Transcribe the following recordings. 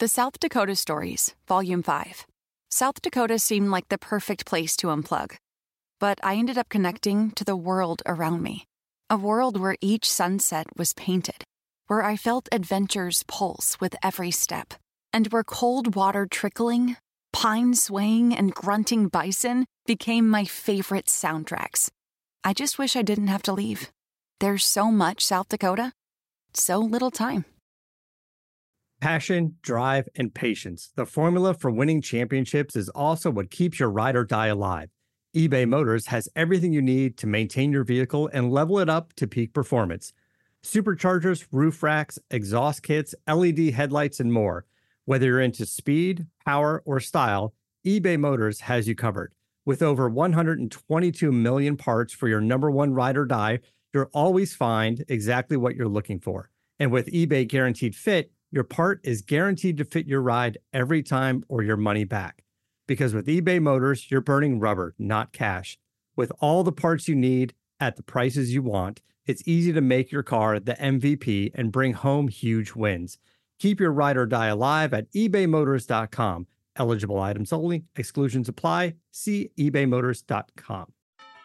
The South Dakota Stories, Volume 5. South Dakota seemed like the perfect place to unplug. But I ended up connecting to the world around me. A world where each sunset was painted, where I felt adventure's pulse with every step, and where cold water trickling, pine swaying, and grunting bison became my favorite soundtracks. I just wish I didn't have to leave. There's so much South Dakota, so little time. Passion, drive, and patience. The formula for winning championships is also what keeps your ride or die alive. eBay Motors has everything you need to maintain your vehicle and level it up to peak performance. Superchargers, roof racks, exhaust kits, LED headlights, and more. Whether you're into speed, power, or style, eBay Motors has you covered. With over 122 million parts for your number one ride or die, you'll always find exactly what you're looking for. And with eBay Guaranteed Fit, your part is guaranteed to fit your ride every time or your money back. Because with eBay Motors, you're burning rubber, not cash. With all the parts you need at the prices you want, it's easy to make your car the MVP and bring home huge wins. Keep your ride or die alive at ebaymotors.com. Eligible items only. Exclusions apply. See ebaymotors.com.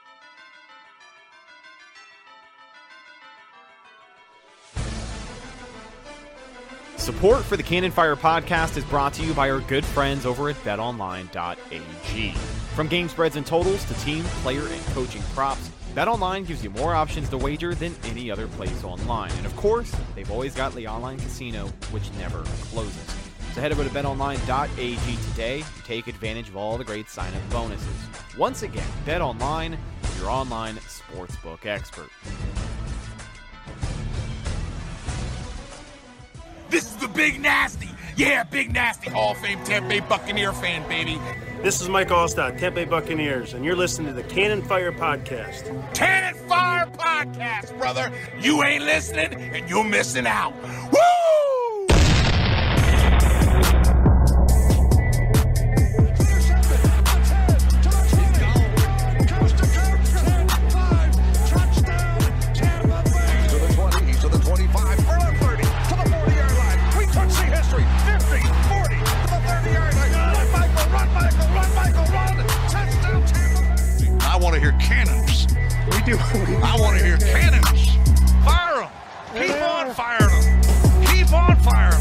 Support for the Cannon Fire podcast is brought to you by our good friends over at betonline.ag. From game spreads and totals to team, player, and coaching props, BetOnline gives you more options to wager than any other place online. And of course, they've always got the online casino, which never closes. So head over to betonline.ag today and take advantage of all the great sign-up bonuses. Once again, BetOnline, your online sportsbook expert. This is the Big Nasty. Yeah, Big Nasty, Hall of Fame Tampa Bay Buccaneer fan, baby. This is Mike Allstott, Tampa Bay Buccaneers, and you're listening to the Cannon Fire Podcast. Cannon Fire Podcast, brother. You ain't listening, and you're missing out. Woo! I want to hear cannons. I want to hear cannons. Fire them. Keep on firing them. Keep on firing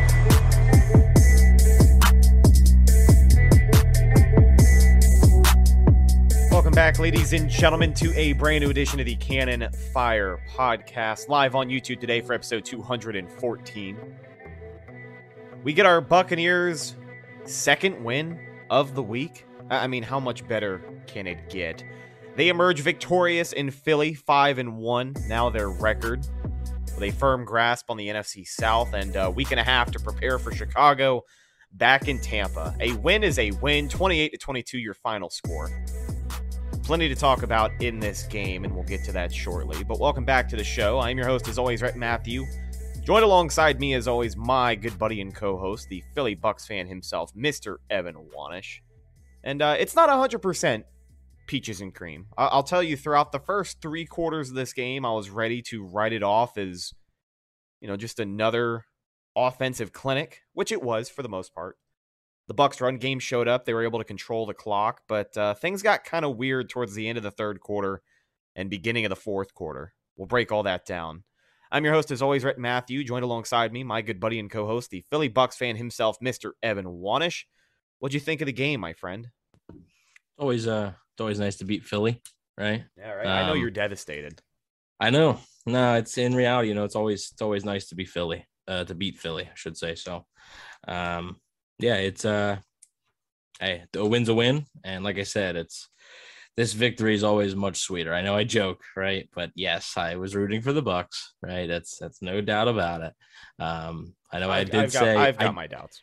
them. Welcome back, ladies and gentlemen, to a brand new edition of the Cannon Fire podcast, live on YouTube today for episode 214. We get our Buccaneers' second win of the week. I mean, how much better can it get? They emerge victorious in Philly, 5-1, now their record, with a firm grasp on the NFC South and a week and a half to prepare for Chicago back in Tampa. A win is a win, 28-22 your final score. Plenty to talk about in this game, and we'll get to that shortly. But welcome back to the show. I'm your host, as always, Rhett Matthew. Joined alongside me, as always, my good buddy and co-host, the Philly Bucks fan himself, Mr. Evan Wanish. And it's not 100% peaches and cream. I'll tell you, throughout the first three quarters of this game, I was ready to write it off as, just another offensive clinic, which it was for the most part. The Bucks run game showed up. They were able to control the clock, but things got kind of weird towards the end of the third quarter and beginning of the fourth quarter. We'll break all that down. I'm your host, as always, Rhett Matthew, joined alongside me, my good buddy and co-host, the Philly Bucks fan himself, Mr. Evan Wanish. What'd you think of the game, my friend? It's always nice to beat Philly, right? Yeah, right. I know you're devastated. I know. No, it's in reality, it's always nice to be Philly, to beat Philly, I should say. So, it's hey, a win's a win, and like I said, this victory is always much sweeter. I know I joke, right? But yes, I was rooting for the Bucks, right? That's no doubt about it. I know I've got my doubts.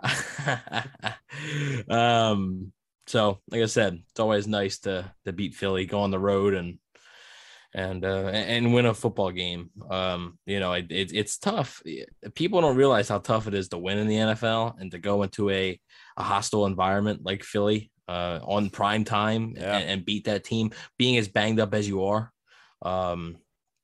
So like I said, it's always nice to beat Philly, go on the road and win a football game. It's tough. People don't realize how tough it is to win in the NFL and to go into a hostile environment like Philly on prime time and beat that team, being as banged up as you are.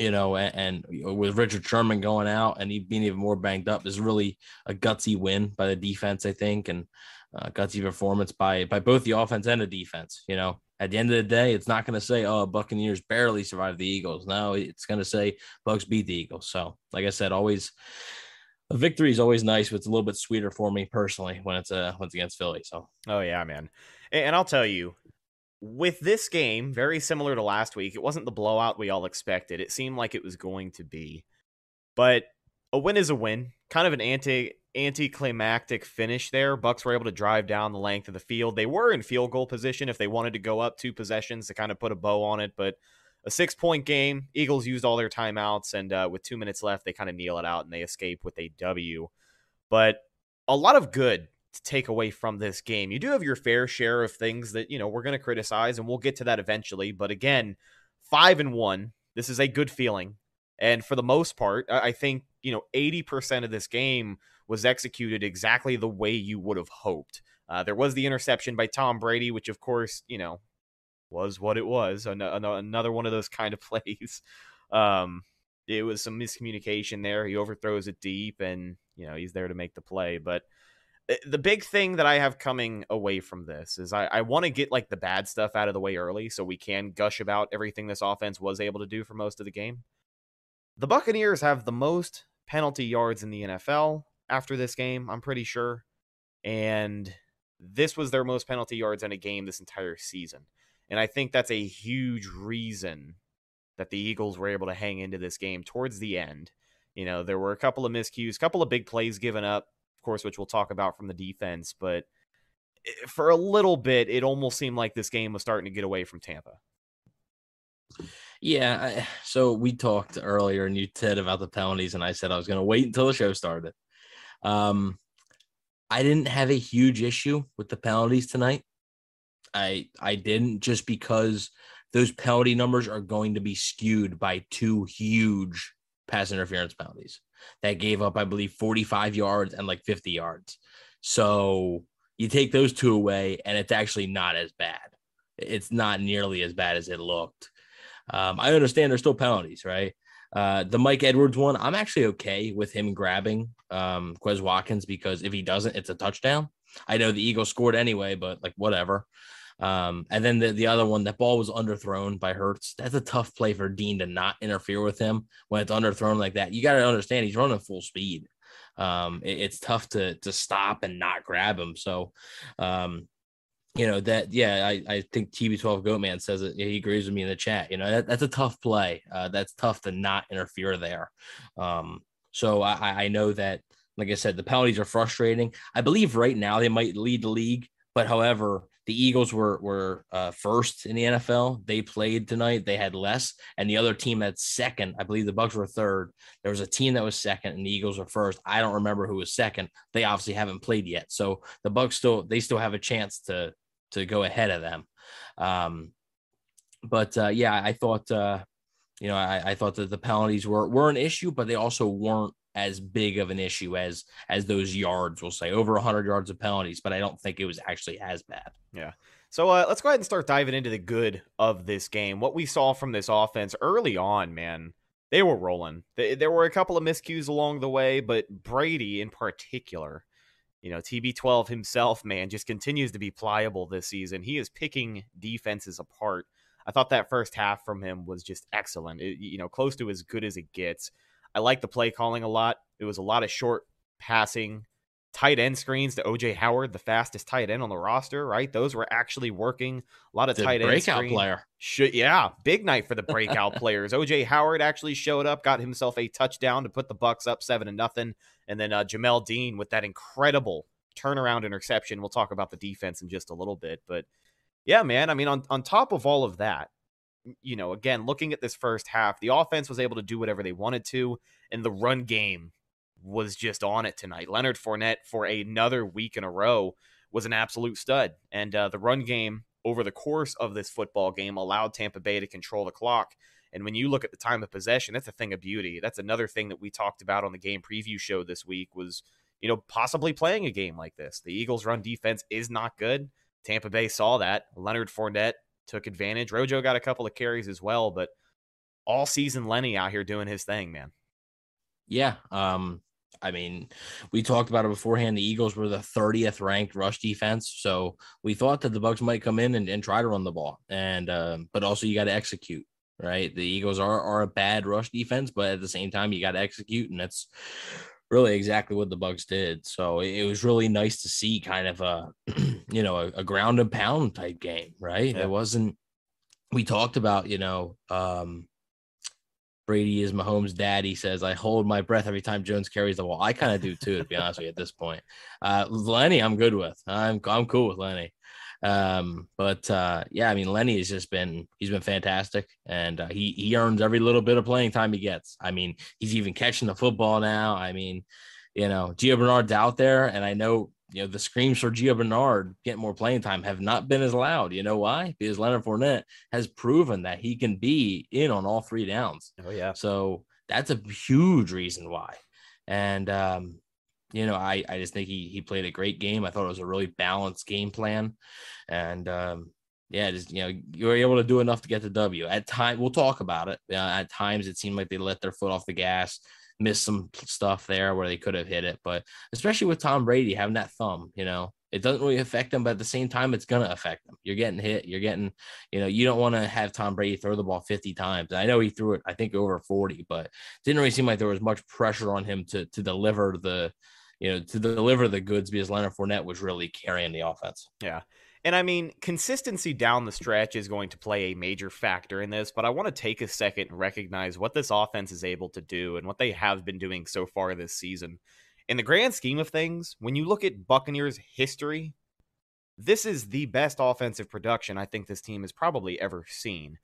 and with Richard Sherman going out and he being even more banged up is really a gutsy win by the defense, I think, and gutsy performance by both the offense and the defense. At the end of the day, it's not going to say, oh, Buccaneers barely survived the Eagles. No, it's going to say Bucs beat the Eagles. So, like I said, always a victory is always nice, but it's a little bit sweeter for me personally when it's against Philly. So, oh yeah, man. And I'll tell you, with this game, very similar to last week, it wasn't the blowout we all expected. It seemed like it was going to be, but a win is a win. Kind of an anticlimactic finish there. Bucs were able to drive down the length of the field. They were in field goal position if they wanted to go up 2 possessions to kind of put a bow on it, but a 6-point game. Eagles used all their timeouts, and with 2 minutes left, they kind of kneel it out and they escape with a W. But a lot of good to take away from this game. You do have your fair share of things that, we're going to criticize, and we'll get to that eventually. But again, 5-1, this is a good feeling. And for the most part, I think, 80% of this game was executed exactly the way you would have hoped. There was the interception by Tom Brady, which of course, was what it was. Another one of those kind of plays. It was some miscommunication there. He overthrows it deep and, he's there to make the play. But the big thing that I have coming away from this is I want to get like the bad stuff out of the way early so we can gush about everything this offense was able to do for most of the game. The Buccaneers have the most penalty yards in the NFL after this game, I'm pretty sure. And this was their most penalty yards in a game this entire season. And I think that's a huge reason that the Eagles were able to hang into this game towards the end. There were a couple of miscues, a couple of big plays given up, of course, which we'll talk about from the defense. But for a little bit, it almost seemed like this game was starting to get away from Tampa. Yeah, so we talked earlier, and you said about the penalties, and I said I was going to wait until the show started. I didn't have a huge issue with the penalties tonight. I didn't, just because those penalty numbers are going to be skewed by 2 huge pass interference penalties that gave up, I believe, 45 yards and like 50 yards. So you take those 2 away, and it's actually not as bad. It's not nearly as bad as it looked. I understand there's still penalties, right? The Mike Edwards one, I'm actually okay with him grabbing Quez Watkins, because if he doesn't, it's a touchdown. I know the Eagles scored anyway, but like whatever. And then the other one, that ball was underthrown by Hurts. That's a tough play for Dean to not interfere with him when it's underthrown like that. You got to understand he's running full speed. It's tough to stop and not grab him. So, I think TB12 Goatman says it. He agrees with me in the chat. That's a tough play. That's tough to not interfere there. So I know that, like I said, the penalties are frustrating. I believe right now they might lead the league, but however, the Eagles were first in the NFL. They played tonight. They had less. And the other team that's second, I believe the Bucs were third. There was a team that was second and the Eagles were first. I don't remember who was second. They obviously haven't played yet. So the Bucs still have a chance to go ahead of them. I thought, I thought that the penalties were an issue, but they also weren't as big of an issue as those yards. We'll say over 100 yards of penalties, but I don't think it was actually as bad. Yeah. So let's go ahead and start diving into the good of this game. What we saw from this offense early on, man, they were rolling. There were a couple of miscues along the way, but Brady in particular, TB12 himself, man, just continues to be pliable this season. He is picking defenses apart. I thought that first half from him was just excellent. Close to as good as it gets. I like the play calling a lot. It was a lot of short passing, tight end screens to OJ Howard, the fastest tight end on the roster, right? Those were actually working. A lot of tight end breakout player. Big night for the breakout players. OJ Howard actually showed up, got himself a touchdown to put the Bucs up 7-0. And then Jamel Dean with that incredible turnaround interception. We'll talk about the defense in just a little bit. But yeah, man, I mean, on top of all of that, again, looking at this first half, the offense was able to do whatever they wanted to, and the run game was just on it tonight. Leonard Fournette, for another week in a row, was an absolute stud. And the run game over the course of this football game allowed Tampa Bay to control the clock. And when you look at the time of possession, that's a thing of beauty. That's another thing that we talked about on the game preview show this week was, possibly playing a game like this. The Eagles' run defense is not good. Tampa Bay saw that. Leonard Fournette took advantage. Rojo got a couple of carries as well, but all season Lenny out here doing his thing, man. Yeah. I mean, we talked about it beforehand. The Eagles were the 30th ranked rush defense. So we thought that the Bucs might come in and try to run the ball. And but also you got to execute, right? The Eagles are a bad rush defense, but at the same time, you got to execute. And that's really exactly what the Bucs did. So it was really nice to see kind of a, a ground and pound type game, right? Yeah. It wasn't, we talked about, Brady is Mahomes' dad. He says, I hold my breath every time Jones carries the ball. I kind of do too, to be honest with you at this point. Lenny, I'm good with. I'm cool with Lenny. Yeah, I mean, Lenny has just been, he's been fantastic, and he earns every little bit of playing time he gets. I mean, he's even catching the football now. I mean, Gio Bernard's out there, and I know, the screams for Gio Bernard getting more playing time have not been as loud. You know why? Because Leonard Fournette has proven that he can be in on all three downs. Oh, yeah. So that's a huge reason why. And, I just think he played a great game. I thought it was a really balanced game plan. And, you were able to do enough to get the W. At times, we'll talk about it. At times, it seemed like they let their foot off the gas, missed some stuff there where they could have hit it. But especially with Tom Brady having that thumb, it doesn't really affect them, but at the same time, it's going to affect them. You're getting hit. You're getting, you don't want to have Tom Brady throw the ball 50 times. I know he threw it, I think, over 40, but it didn't really seem like there was much pressure on him to deliver the goods, because Leonard Fournette was really carrying the offense. Yeah. And I mean, consistency down the stretch is going to play a major factor in this, but I want to take a second and recognize what this offense is able to do and what they have been doing so far this season. In the grand scheme of things, when you look at Buccaneers history, this is the best offensive production I think this team has probably ever seen.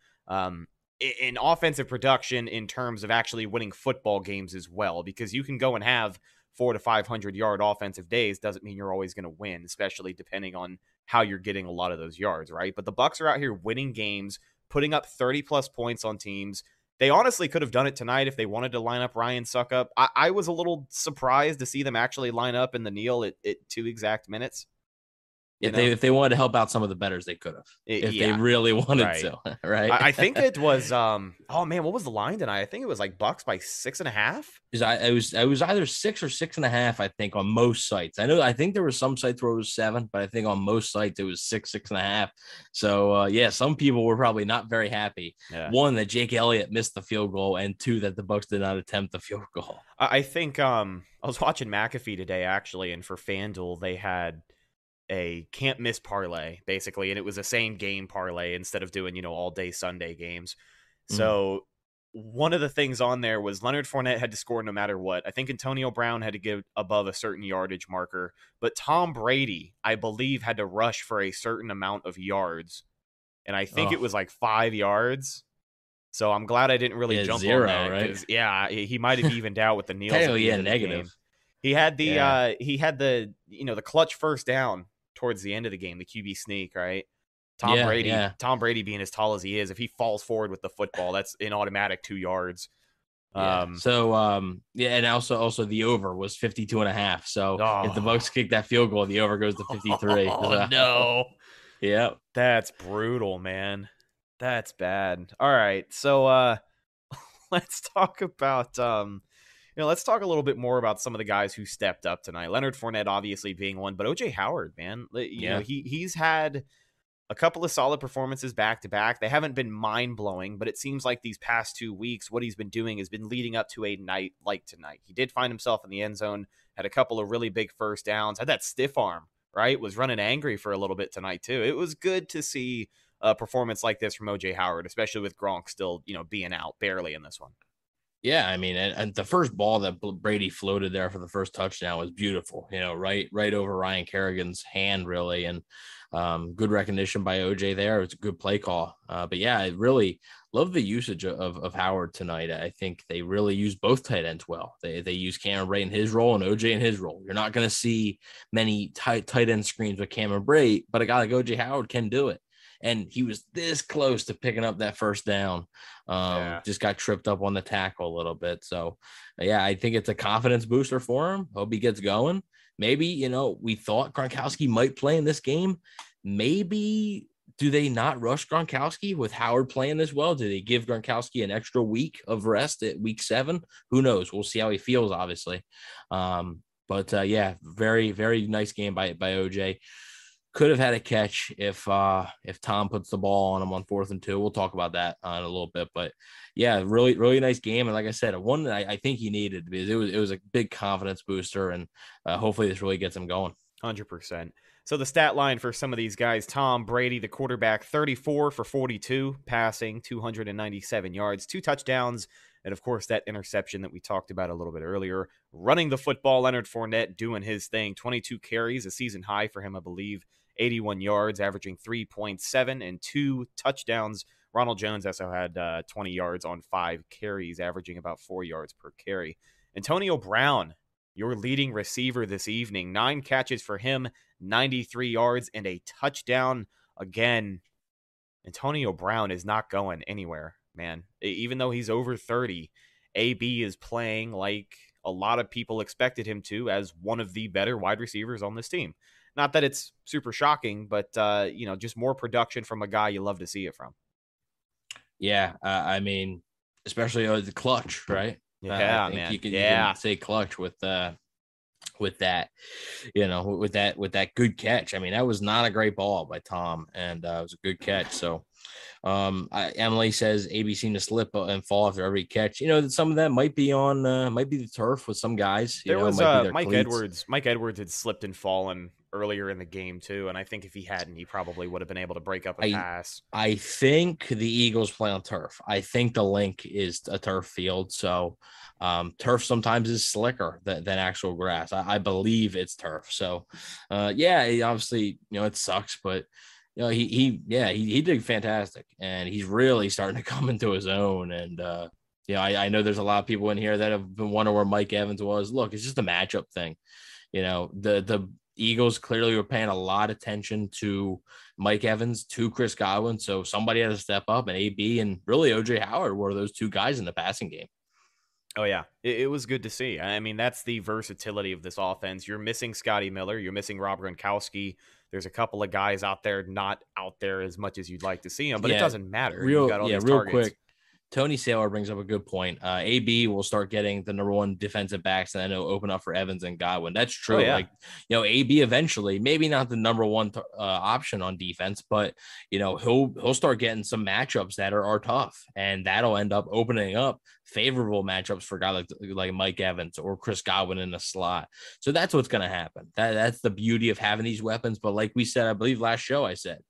In offensive production in terms of actually winning football games as well, because you can go and have 400 to 500 yard offensive days, doesn't mean you're always going to win, especially depending on how you're getting a lot of those yards, right? But the Bucs are out here winning games, putting up 30 plus points on teams. They honestly could have done it tonight if they wanted to line up Ryan Suckup. I was a little surprised to see them actually line up in the kneel at 2 exact minutes. If they wanted to help out some of the bettors, they could have. If they really wanted to, right? I think it was. Oh man, what was the line tonight? I think it was like Bucs by 6.5. It was either 6 or 6.5. I think on most sites. I think there were some sites where it was 7, but I think on most sites it was 6.5. So some people were probably not very happy. Yeah. One, that Jake Elliott missed the field goal, and 2, that the Bucs did not attempt the field goal. I think I was watching McAfee today actually, and for FanDuel they had a can't miss parlay basically, and it was the same game parlay instead of doing all day Sunday games. So one of the things on there was Leonard Fournette had to score no matter what. I think Antonio Brown had to get above a certain yardage marker, but Tom Brady, I believe, had to rush for a certain amount of yards, and I think it was like 5 yards. So I'm glad I didn't really jump 0, on that, right? Yeah, he might have evened out with the kneels. Negative. He had the the clutch first down towards the end of the game, the QB sneak, right? Tom Brady being as tall as he is, if he falls forward with the football, that's an automatic 2 yards. And also the over was 52.5. So if the Bucs kick that field goal, the over goes to 53. No. Yeah. That's brutal, man. That's bad. All right. So let's talk about let's talk a little bit more about some of the guys who stepped up tonight. Leonard Fournette obviously being one, but OJ Howard, man, he's had a couple of solid performances back to back. They haven't been mind blowing, but it seems like these past 2 weeks, what he's been doing has been leading up to a night like tonight. He did find himself in the end zone, had a couple of really big first downs, had that stiff arm, right? Was running angry for a little bit tonight too. It was good to see a performance like this from OJ Howard, especially with Gronk still, being out barely in this one. Yeah, I mean, and the first ball that Brady floated there for the first touchdown was beautiful, right over Ryan Kerrigan's hand, really, and good recognition by OJ there. It's a good play call. But yeah, I really love the usage of Howard tonight. I think they really use both tight ends well. They use Cameron Brate in his role and OJ in his role. You're not going to see many tight end screens with Cameron Brate, but a guy like OJ Howard can do it. And he was this close to picking up that first down. Just got tripped up on the tackle a little bit. So, I think it's a confidence booster for him. Hope he gets going. Maybe, we thought Gronkowski might play in this game. Maybe do they not rush Gronkowski with Howard playing as well? Do they give Gronkowski an extra week of rest at week 7? Who knows? We'll see how he feels, obviously. Yeah, very, very nice game by OJ. Could have had a catch if Tom puts the ball on him on 4th and 2. We'll talk about that in a little bit. But yeah, really, really nice game. And like I said, one that I think he needed, because it was a big confidence booster, and hopefully this really gets him going. 100%. So the stat line for some of these guys: Tom Brady, the quarterback, 34 for 42, passing, 297 yards, 2 touchdowns, and of course that interception that we talked about a little bit earlier. Running the football, Leonard Fournette doing his thing, 22 carries, a season high for him, I believe, 81 yards, averaging 3.7 and 2 touchdowns. Ronald Jones also had 20 yards on 5 carries, averaging about 4 yards per carry. Antonio Brown, your leading receiver this evening, 9 catches for him, 93 yards and a touchdown. Again, Antonio Brown is not going anywhere, man. Even though he's over 30, AB is playing like a lot of people expected him to, as one of the better wide receivers on this team. Not that it's super shocking, but just more production from a guy you love to see it from. Yeah, I mean, especially the clutch, right? Yeah, I think man. You can say clutch with that, with that good catch. I mean, that was not a great ball by Tom, and it was a good catch. So Emily says AB seemed to slip and fall after every catch. Some of that might be the turf with some guys. There was Mike cleats. Edwards. Mike Edwards had slipped and fallen earlier in the game too, and I think if he hadn't, he probably would have been able to break up a pass. I think the Eagles play on turf. I think the link is a turf field, so turf sometimes is slicker than actual grass. I believe it's turf. So obviously it sucks, but he did fantastic, and he's really starting to come into his own. And I know there's a lot of people in here that have been wondering where Mike Evans was. Look, it's just a matchup thing. The Eagles clearly were paying a lot of attention to Mike Evans, to Chris Godwin, so somebody had to step up, and AB and really OJ Howard were those two guys in the passing game. Oh, yeah. It was good to see. I mean, that's the versatility of this offense. You're missing Scotty Miller. You're missing Rob Gronkowski. There's a couple of guys out there not out there as much as you'd like to see them, but it doesn't matter. Real quick. Tony Saylor brings up a good point. AB will start getting the number 1 defensive backs, and then it'll open up for Evans and Godwin. That's true. Oh, yeah. AB eventually, maybe not the number 1 option on defense, but he'll start getting some matchups that are tough, and that'll end up opening up favorable matchups for a guy like Mike Evans or Chris Godwin in the slot. So that's what's going to happen. That's the beauty of having these weapons. But like we said, I believe last show I said,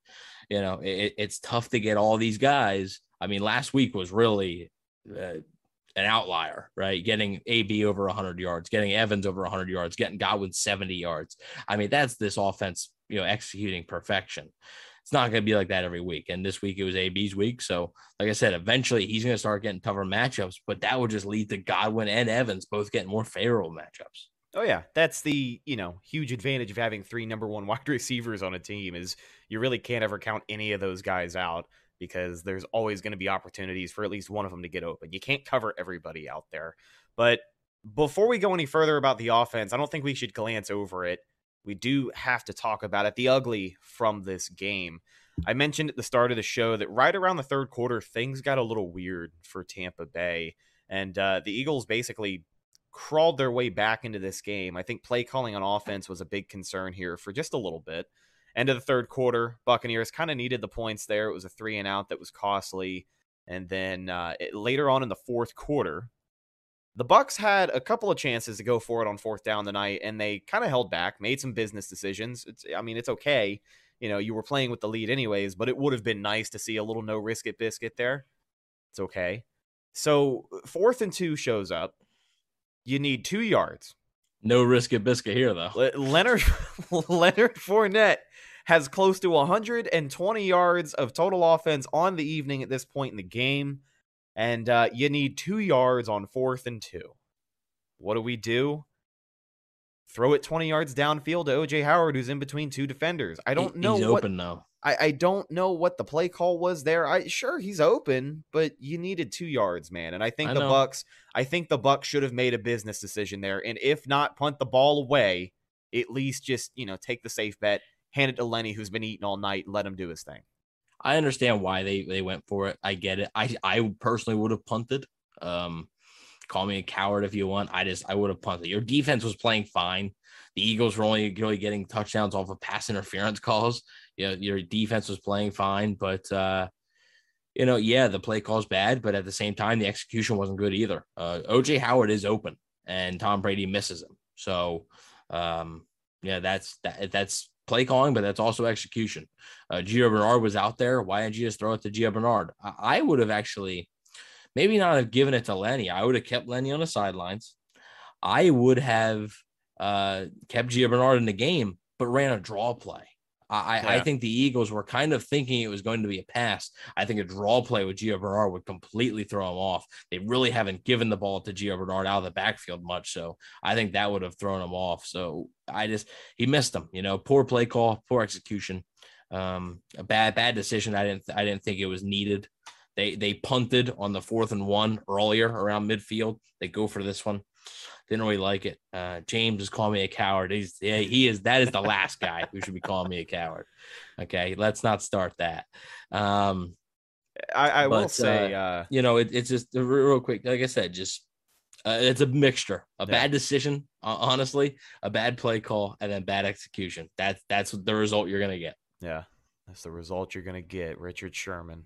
it's tough to get all these guys. I mean, last week was really an outlier, right? Getting AB over 100 yards, getting Evans over 100 yards, getting Godwin 70 yards. I mean, that's this offense, executing perfection. It's not going to be like that every week. And this week it was AB's week. So like I said, eventually he's going to start getting tougher matchups, but that would just lead to Godwin and Evans both getting more favorable matchups. Oh, yeah. That's the, huge advantage of having 3 number 1 wide receivers on a team, is you really can't ever count any of those guys out, because there's always going to be opportunities for at least one of them to get open. You can't cover everybody out there. But before we go any further about the offense, I don't think we should glance over it. We do have to talk about it, the ugly from this game. I mentioned at the start of the show that right around the 3rd quarter, things got a little weird for Tampa Bay. And the Eagles basically crawled their way back into this game. I think play calling on offense was a big concern here for just a little bit. End of the 3rd quarter, Buccaneers kind of needed the points there. It was a 3-and-out that was costly. And then later on in the 4th quarter, the Bucs had a couple of chances to go for it on 4th down tonight, and they kind of held back, made some business decisions. It's okay. You were playing with the lead anyways, but it would have been nice to see a little no-risk-it biscuit there. It's okay. So 4th and 2 shows up. You need 2 yards. No risk-it biscuit here, though. Leonard Fournette has close to 120 yards of total offense on the evening at this point in the game. And you need 2 yards on 4th and 2. What do? Throw it 20 yards downfield to OJ Howard, who's in between 2 defenders. I don't know. He's open now. I don't know what the play call was there. Sure, he's open, but you needed 2 yards, man. And I think the Bucs should have made a business decision there. And if not punt the ball away, at least just, take the safe bet, hand it to Lenny, who's been eating all night, and let him do his thing. I understand why they went for it. I get it. I personally would have punted. Call me a coward if you want. I would have punted. Your defense was playing fine. The Eagles were only really getting touchdowns off of pass interference calls. Your defense was playing fine, but the play call's bad, but at the same time, the execution wasn't good either. OJ Howard is open, and Tom Brady misses him. So, that's play calling, but that's also execution. Gio Bernard was out there. Why didn't you just throw it to Gio Bernard? I would have actually maybe not have given it to Lenny. I would have kept Lenny on the sidelines. I would have kept Gio Bernard in the game, but ran a draw play. I think the Eagles were kind of thinking it was going to be a pass. I think a draw play with Gio Bernard would completely throw him off. They really haven't given the ball to Gio Bernard out of the backfield much, so I think that would have thrown him off. So he missed him. Poor play call, poor execution, a bad decision. I didn't think it was needed. They punted on the 4th and 1 earlier around midfield. They go for this one. Didn't really like it. James is calling me a coward. He is. That is the last guy who should be calling me a coward. Okay, let's not start that. I will say, it's just real quick. Like I said, just it's a mixture. Bad decision, honestly, a bad play call, and then bad execution. That's the result you're gonna get. Yeah, that's the result you're gonna get, Richard Sherman.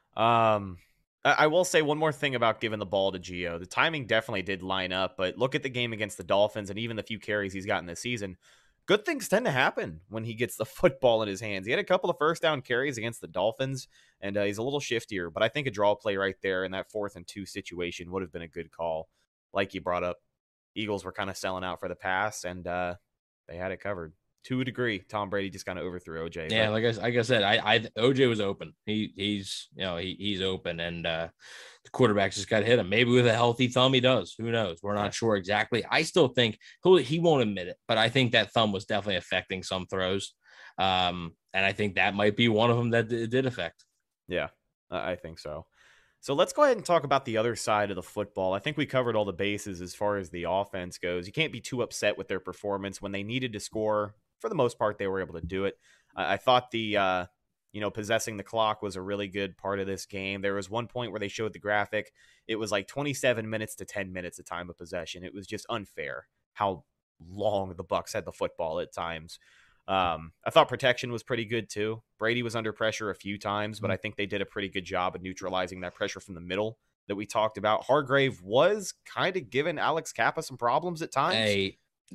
I will say one more thing about giving the ball to Gio. The timing definitely did line up, but look at the game against the Dolphins and even the few carries he's gotten this season. Good things tend to happen when he gets the football in his hands. He had a couple of first down carries against the Dolphins, and he's a little shiftier, but I think a draw play right there in that 4th and 2 situation would have been a good call. Like you brought up, Eagles were kind of selling out for the pass, and they had it covered. To a degree, Tom Brady just kind of overthrew OJ. Yeah, like I said, OJ was open. He's open, and the quarterback just got to hit him. Maybe with a healthy thumb, he does. Who knows? We're not sure exactly. I still think he won't admit it, but I think that thumb was definitely affecting some throws, and I think that might be one of them that it did affect. Yeah, I think so. So let's go ahead and talk about the other side of the football. I think we covered all the bases as far as the offense goes. You can't be too upset with their performance. When they needed to score, for the most part, they were able to do it. I thought the, possessing the clock was a really good part of this game. There was one point where they showed the graphic. It was like 27 minutes to 10 minutes of time of possession. It was just unfair how long the Bucs had the football at times. I thought protection was pretty good too. Brady was under pressure a few times, but I think they did a pretty good job of neutralizing that pressure from the middle that we talked about. Hargrave was kind of giving Alex Kappa some problems at times. Hey,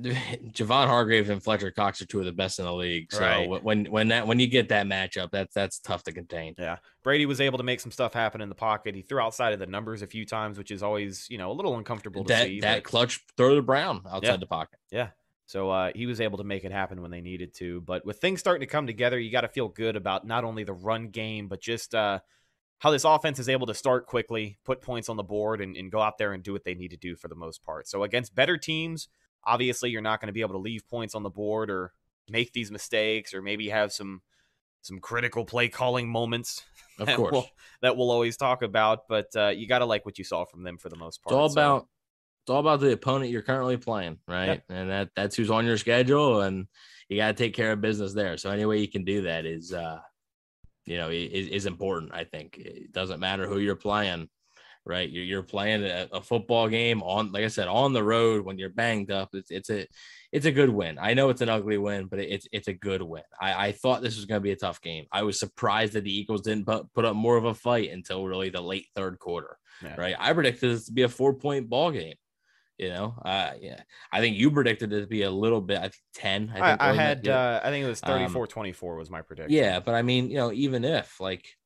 Javon Hargrave and Fletcher Cox are two of the best in the league. So right. when you get that matchup, that's tough to contain. Yeah. Brady was able to make some stuff happen in the pocket. He threw outside of the numbers a few times, which is always, a little uncomfortable to see. That clutch throw to Brown outside the pocket. Yeah. So he was able to make it happen when they needed to. But with things starting to come together, you got to feel good about not only the run game, but just how this offense is able to start quickly, put points on the board, and go out there and do what they need to do for the most part. So against better teams, obviously you're not going to be able to leave points on the board or make these mistakes or maybe have some critical play calling moments of course that we'll always talk about. But you got to like what you saw from them for the most part. It's all about the opponent you're currently playing, right? Yeah. And that's who's on your schedule, and you got to take care of business there. So any way you can do that is important. I think it doesn't matter who you're playing, right? You're playing a football game on, like I said, on the road when you're banged up. It's a good win. I know it's an ugly win, but it's a good win. I thought this was going to be a tough game. I was surprised that the Eagles didn't put up more of a fight until really the late third quarter, right? I predicted this to be a 4-point ball game. I think you predicted it to be a little bit, I think 10. I think it was 34-24 was my prediction. Yeah, but I mean, even if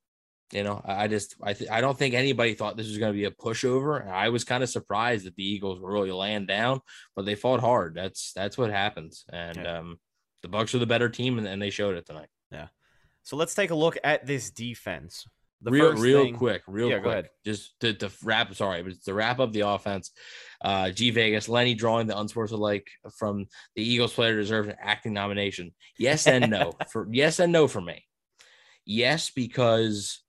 I don't think anybody thought this was going to be a pushover. I was kind of surprised that the Eagles were really laying down, but they fought hard. That's what happens. And the Bucs are the better team, and they showed it tonight. Yeah. So let's take a look at this defense. Real quick. Go ahead. Just to wrap up the offense. G Vegas, Lenny drawing the unsportsmanlike from the Eagles player deserves an acting nomination. Yes and no for me. Yes, because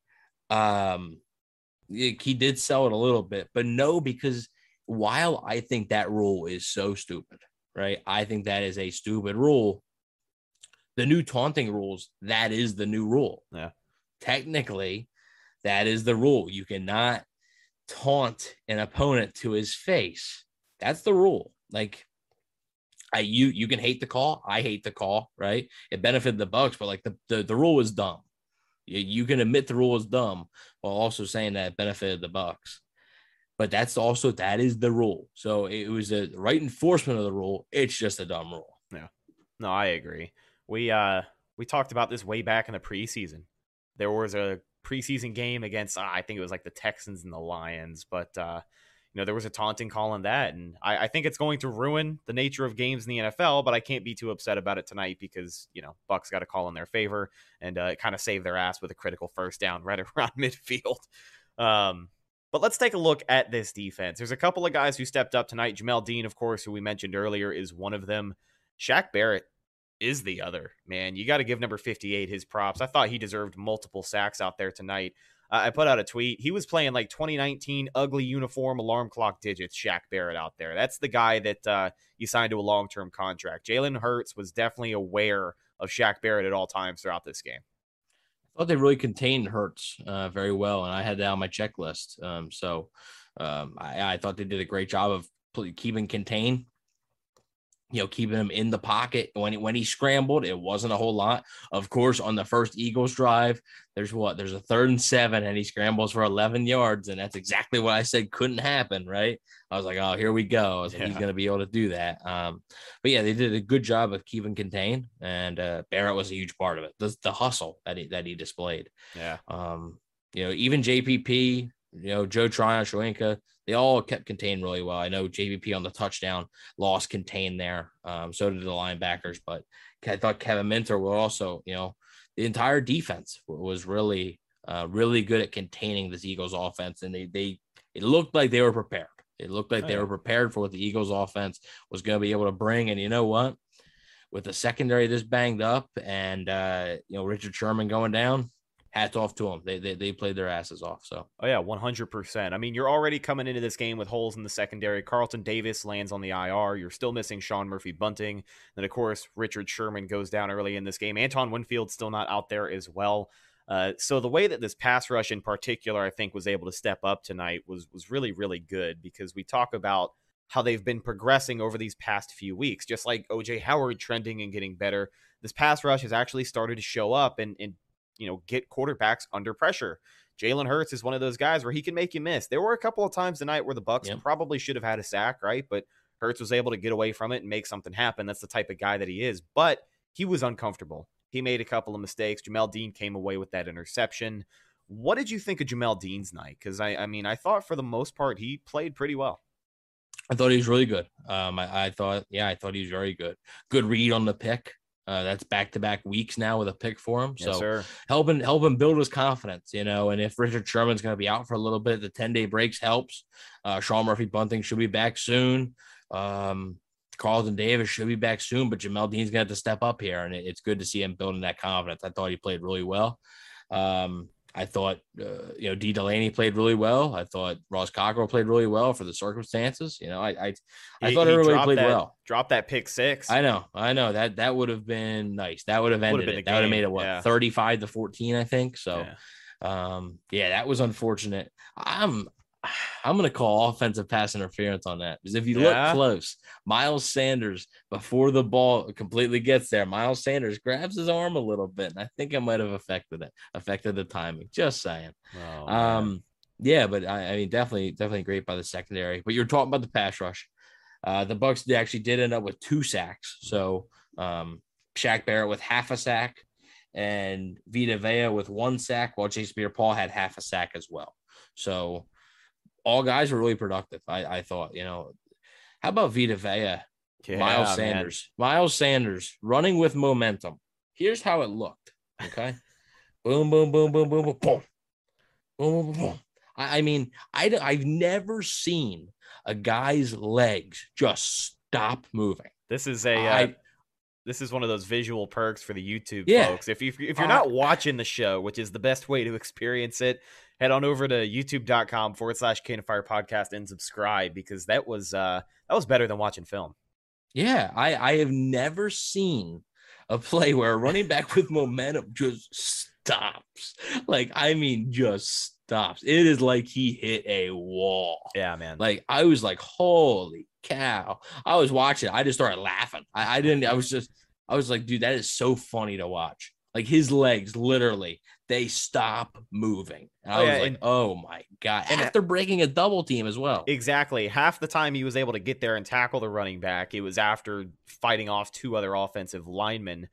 he did sell it a little bit, but no, because while I think that rule is so stupid, right? I think that is a stupid rule. The new taunting rules, that is the new rule. Yeah. technically, that is the rule. You cannot taunt an opponent to his face. That's the rule. Like, you can hate the call. I hate the call, right? It benefited the Bucks, but like the rule is dumb. You can admit the rule is dumb while also saying that it benefited the Bucks. But that is the rule. So it was a right enforcement of the rule. It's just a dumb rule. Yeah. No, I agree. We talked about this way back in the preseason. There was a preseason game against, I think it was like the Texans and the Lions, but there was a taunting call on that, and I think it's going to ruin the nature of games in the NFL, but I can't be too upset about it tonight because, Bucks got a call in their favor, and it kind of saved their ass with a critical first down right around midfield. But let's take a look at this defense. There's a couple of guys who stepped up tonight. Jamel Dean, of course, who we mentioned earlier, is one of them. Shaq Barrett is the other. Man, you got to give number 58 his props. I thought he deserved multiple sacks out there tonight. I put out a tweet. He was playing like 2019 ugly uniform alarm clock digits, Shaq Barrett out there. That's the guy that you signed to a long-term contract. Jalen Hurts was definitely aware of Shaq Barrett at all times throughout this game. I thought they really contained Hurts very well, and I had that on my checklist. I thought they did a great job of keeping contained, keeping him in the pocket. When he scrambled, it wasn't a whole lot. Of course, on the first Eagles drive, there's a 3rd and 7, and he scrambles for 11 yards, and that's exactly what I said couldn't happen, right? I was like, oh, here we go. I was like, he's going to be able to do that. But yeah, they did a good job of keeping contained, and Barrett was a huge part of it. The hustle that he displayed. Yeah. Even JPP, Joe Tryon, Shoyinka, they all kept contained really well. I know JPP on the touchdown lost contained there. So did the linebackers, but I thought Kevin Minter will also, the entire defense was really good at containing this Eagles offense. And it looked like they were prepared. It looked like they were prepared for what the Eagles offense was going to be able to bring. And you know what? With the secondary this banged up and, Richard Sherman going down, hats off to them. They played their asses off. So, oh yeah, 100%. I mean, you're already coming into this game with holes in the secondary. Carlton Davis lands on the IR. You're still missing Sean Murphy-Bunting. Then, of course, Richard Sherman goes down early in this game. Anton Winfield's still not out there as well. So the way that this pass rush in particular, I think, was able to step up tonight was really, really good, because we talk about how they've been progressing over these past few weeks, just like O.J. Howard trending and getting better. This pass rush has actually started to show up and get quarterbacks under pressure. Jalen Hurts is one of those guys where he can make you miss. There were a couple of times tonight where the Bucks probably should have had a sack, right? But Hurts was able to get away from it and make something happen. That's the type of guy that he is. But he was uncomfortable. He made a couple of mistakes. Jamel Dean came away with that interception. What did you think of Jamel Dean's night? Because I thought for the most part he played pretty well. I thought he was really good. I thought he was very good. Good read on the pick. That's back-to-back weeks now with a pick for him. So sir. help him build his confidence, and if Richard Sherman's going to be out for a little bit, the 10-day breaks helps. Sean Murphy-Bunting should be back soon. Carlton Davis should be back soon, but Jamel Dean's going to have to step up here, and it's good to see him building that confidence. I thought he played really well. I thought, D. Delaney played really well. I thought Ross Cockrell played really well for the circumstances. I thought everybody played well. Drop that pick six. I know that would have been nice. That would have ended it. That would have made it 35-14, I think. So, that was unfortunate. I'm going to call offensive pass interference on that, because if you look close, Miles Sanders, before the ball completely gets there, Miles Sanders grabs his arm a little bit, and I think it might have affected the timing. Just saying. But I mean, definitely great by the secondary. But you're talking about the pass rush. The Bucks actually did end up with 2 sacks. So Shaq Barrett with half a sack and Vita Vea with 1 sack, while Chase Pierre-Paul had half a sack as well. So all guys were really productive. I thought, how about Vita Vea? Miles Sanders. Man. Miles Sanders running with momentum. Here's how it looked. Okay. Boom, boom, boom, boom, boom, boom, boom. Boom, boom, boom. I mean, I've never seen a guy's legs just stop moving. This is this is one of those visual perks for the YouTube folks. If you're not watching the show, which is the best way to experience it, head on over to youtube.com/Cannon Fire Podcast and subscribe, because that was better than watching film. Yeah, I have never seen a play where a running back with momentum just stops. Like, I mean, just stops. It is like he hit a wall. Yeah, man. Like, I was like, holy cow. I was watching. I just started laughing. I was like, dude, that is so funny to watch. Like, his legs literally, they stop moving. And I was like, oh my God. And after breaking a double team as well. Exactly. Half the time he was able to get there and tackle the running back, it was after fighting off 2 other offensive linemen.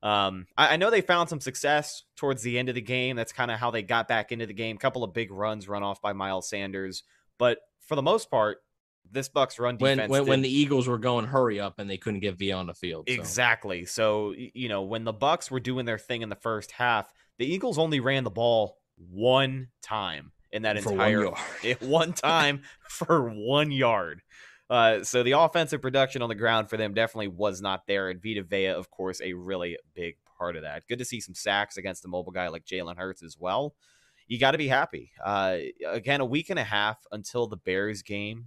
I know they found some success towards the end of the game. That's kind of how they got back into the game. Couple of big runs run off by Miles Sanders. But for the most part, this Bucs run defense. When the Eagles were going hurry up and they couldn't get V on the field. So. Exactly. So, when the Bucs were doing their thing in the first half, the Eagles only ran the ball one time in that entire 1 yard. One time for 1 yard. So the offensive production on the ground for them definitely was not there. And Vita Vea, of course, a really big part of that. Good to see some sacks against a mobile guy like Jalen Hurts as well. You got to be happy. Again, a week and a half until the Bears game.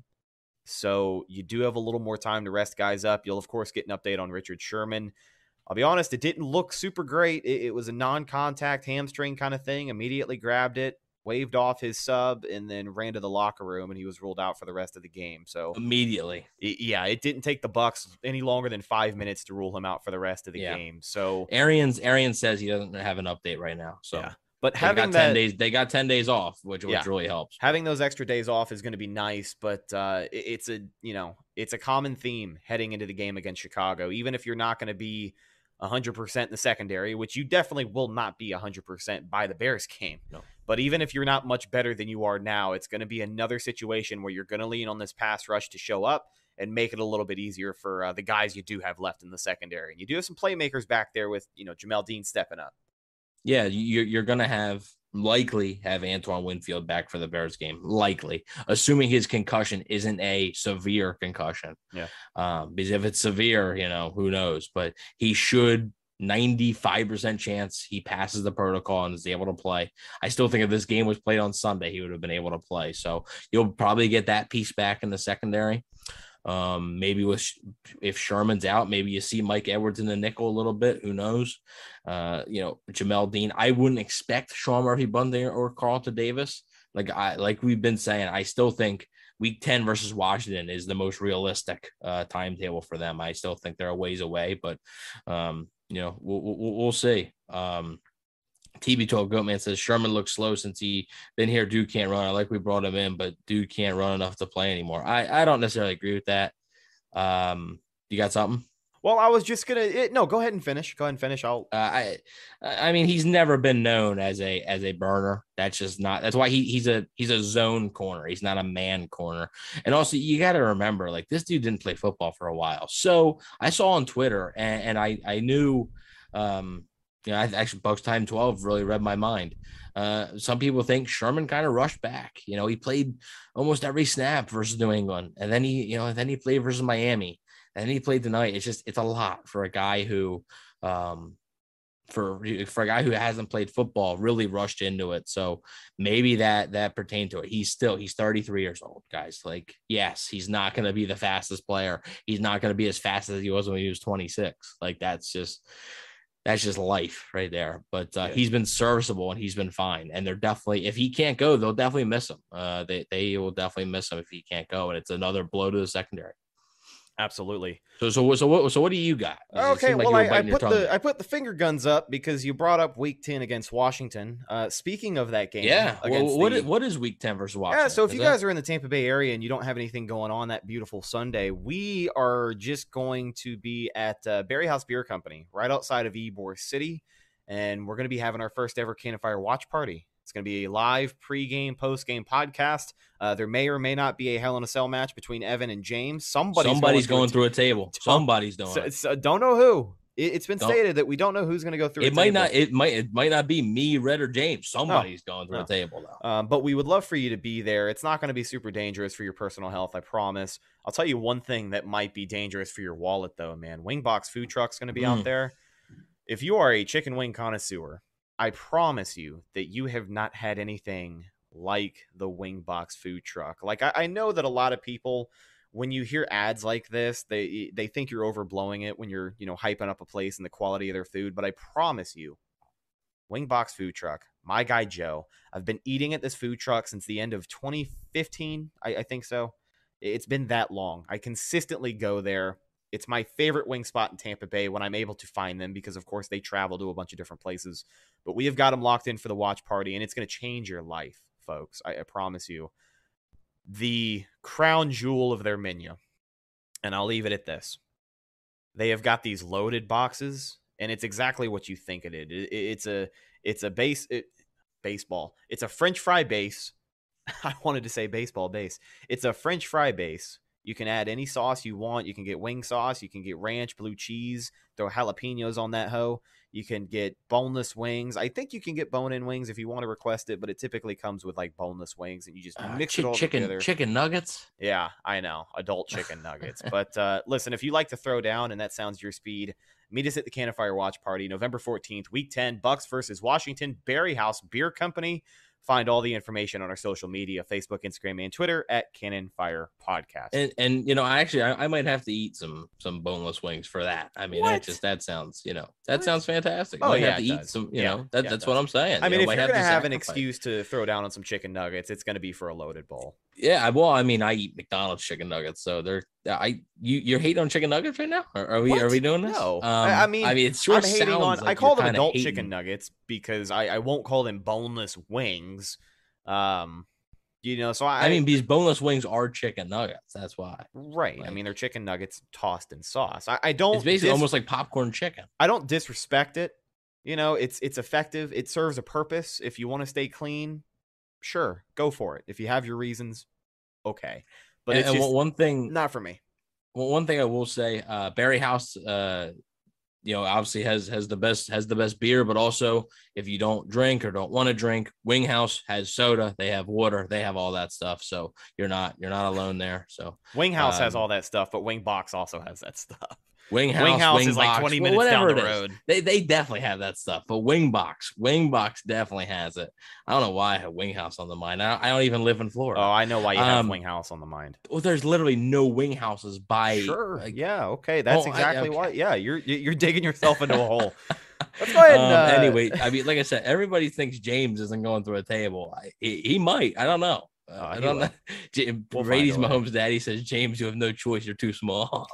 So you do have a little more time to rest guys up. You'll, of course, get an update on Richard Sherman. I'll be honest, it didn't look super great. It was a non-contact hamstring kind of thing. Immediately grabbed it, waved off his sub, and then ran to the locker room, and he was ruled out for the rest of the game. So immediately. It didn't take the Bucs any longer than 5 minutes to rule him out for the rest of the game. So Arians says he doesn't have an update right now. So yeah. But having 10 days, they got 10 days off, which really helps. Having those extra days off is going to be nice, but it's a common theme heading into the game against Chicago. Even if you're not going to be 100% in the secondary, which you definitely will not be 100% by the Bears game. No. But even if you're not much better than you are now, it's going to be another situation where you're going to lean on this pass rush to show up and make it a little bit easier for the guys you do have left in the secondary. And you do have some playmakers back there with, Jamel Dean stepping up. Yeah, you're going to likely have Antoine Winfield back for the Bears game, likely, assuming his concussion isn't a severe concussion. Yeah. Because if it's severe, who knows? But he should, 95% chance he passes the protocol and is able to play. I still think if this game was played on Sunday, he would have been able to play. So you'll probably get that piece back in the secondary. Maybe if Sherman's out, maybe you see Mike Edwards in the nickel a little bit. Who knows? Jamel Dean. I wouldn't expect Sean Murphy-Bunting or Carlton Davis. Like we've been saying, I still think Week 10 versus Washington is the most realistic timetable for them. I still think they're a ways away, but we'll see. TB12 Goatman says Sherman looks slow since he been here. Dude can't run. I like we brought him in, but dude can't run enough to play anymore. I don't necessarily agree with that. You got something? Well, I was just gonna go ahead and finish. I mean, he's never been known as a burner. That's just not. That's why he's a zone corner. He's not a man corner. And also, you got to remember, like, this dude didn't play football for a while. So I saw on Twitter, and I knew. Actually, Bucs Time 12 really read my mind. Some people think Sherman kind of rushed back. He played almost every snap versus New England, and then he played versus Miami, and then he played tonight. It's a lot for a guy who, for a guy who hasn't played football, really rushed into it. So maybe that pertained to it. He's 33 years old, guys. Like, yes, he's not going to be the fastest player. He's not going to be as fast as he was when he was 26. Like, that's just life right there. But he's been serviceable and he's been fine. And they're definitely, if he can't go, they'll definitely miss him. They will definitely miss him if he can't go. And it's another blow to the secondary. Absolutely. So what do you got? Okay, well, I put the finger guns up because you brought up Week 10 against Washington. Speaking of that game, what is Week 10 versus Washington? Yeah, so if you guys are in the Tampa Bay area and you don't have anything going on that beautiful Sunday, we are just going to be at Berry House Beer Company right outside of Ybor City, and we're going to be having our first ever Cannon Fire watch party. It's going to be a live pregame, postgame podcast. There may or may not be a Hell in a Cell match between Evan and James. Somebody's going through a table. Somebody's doing it. Don't know who. It's been stated that we don't know who's going to go through. It might not. It might not be me, Red, or James. Somebody's going through a table though. But we would love for you to be there. It's not going to be super dangerous for your personal health, I promise. I'll tell you one thing that might be dangerous for your wallet, though, man. Wingbox food truck's going to be out there. If you are a chicken wing connoisseur, I promise you that you have not had anything like the Wingbox food truck. Like, I know that a lot of people, when you hear ads like this, they think you're overblowing it when you're, hyping up a place and the quality of their food. But I promise you, Wingbox food truck. My guy Joe. I've been eating at this food truck since the end of 2015. I think so. It's been that long. I consistently go there. It's my favorite wing spot in Tampa Bay when I'm able to find them because, of course, they travel to a bunch of different places. But we have got them locked in for the watch party, and it's going to change your life, folks. I promise you. The crown jewel of their menu, and I'll leave it at this. They have got these loaded boxes, and it's exactly what you think it is. It's a baseball. It's a French fry base. I wanted to say baseball base. It's a French fry base. You can add any sauce you want. You can get wing sauce. You can get ranch, blue cheese, throw jalapenos on that hoe. You can get boneless wings. I think you can get bone-in wings if you want to request it, but it typically comes with like boneless wings, and you just mix it all together. Chicken nuggets? Yeah, I know. Adult chicken nuggets. But listen, if you like to throw down and that sounds your speed, meet us at the Cannon Fire Watch Party, November 14th, Week 10, Bucks versus Washington, Berry House Beer Company. Find all the information on our social media, Facebook, Instagram, and Twitter at Cannon Fire Podcast. And you know, I might have to eat some boneless wings for that. I mean, that sounds, that sounds fantastic. Oh, have to eat some, that's what I'm saying. I mean, if you're going to have an excuse to throw down on some chicken nuggets, it's going to be for a loaded bowl. Yeah, well, I mean, I eat McDonald's chicken nuggets, so you're hating on chicken nuggets right now? Are we doing this? No, I mean, it sure sounds like I call them adult chicken nuggets because I won't call them boneless wings. So I mean, these boneless wings are chicken nuggets. That's why, right? I mean, they're chicken nuggets tossed in sauce. I don't. It's basically almost like popcorn chicken. I don't disrespect it. It's effective. It serves a purpose. If you want to stay clean, sure, go for it. If you have your reasons, okay. But it's just one thing, not for me. Well, one thing I will say, Berry House, obviously has the best beer, but also if you don't drink or don't want to drink, Wing House has soda, they have water, they have all that stuff. So you're not alone there. So Wing House has all that stuff, but Wing Box also has that stuff. Wing House is like 20 minutes down the road. They definitely have that stuff, but Wing Box definitely has it. I don't know why I have Wing House on the mind. I don't even live in Florida. Oh, I know why you have Wing House on the mind. Well, there's literally no Wing Houses by. Sure. Yeah. Okay. That's exactly why. Yeah. You're digging yourself into a hole. Let's go ahead. And, anyway, I mean, like I said, everybody thinks James isn't going through a table. He might. I don't know. I don't know. Brady's Mahomes' daddy says, James, you have no choice. You're too small.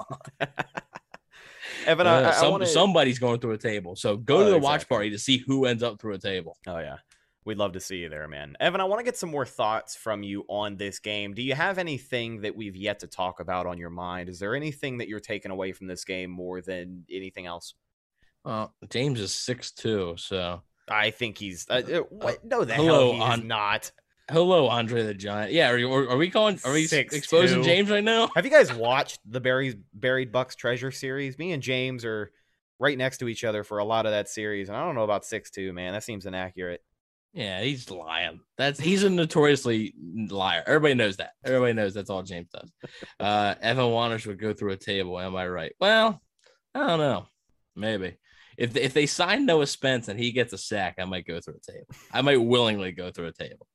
Evan, somebody's going through a table. So go to the watch party to see who ends up through a table. Oh, yeah. We'd love to see you there, man. Evan, I want to get some more thoughts from you on this game. Do you have anything that we've yet to talk about on your mind? Is there anything that you're taking away from this game more than anything else? James is 6'2", so I think he's no, the hell he's not. Hello, Andre the Giant. Yeah, are we exposing James right now? Have you guys watched the Buried Bucks Treasure series? Me and James are right next to each other for a lot of that series, and I don't know about 6'2", man. That seems inaccurate. Yeah, he's lying. He's a notoriously liar. Everybody knows that. Everybody knows that's all James does. Evan Wanners would go through a table. Am I right? Well, I don't know. Maybe. If they sign Noah Spence and he gets a sack, I might go through a table. I might willingly go through a table.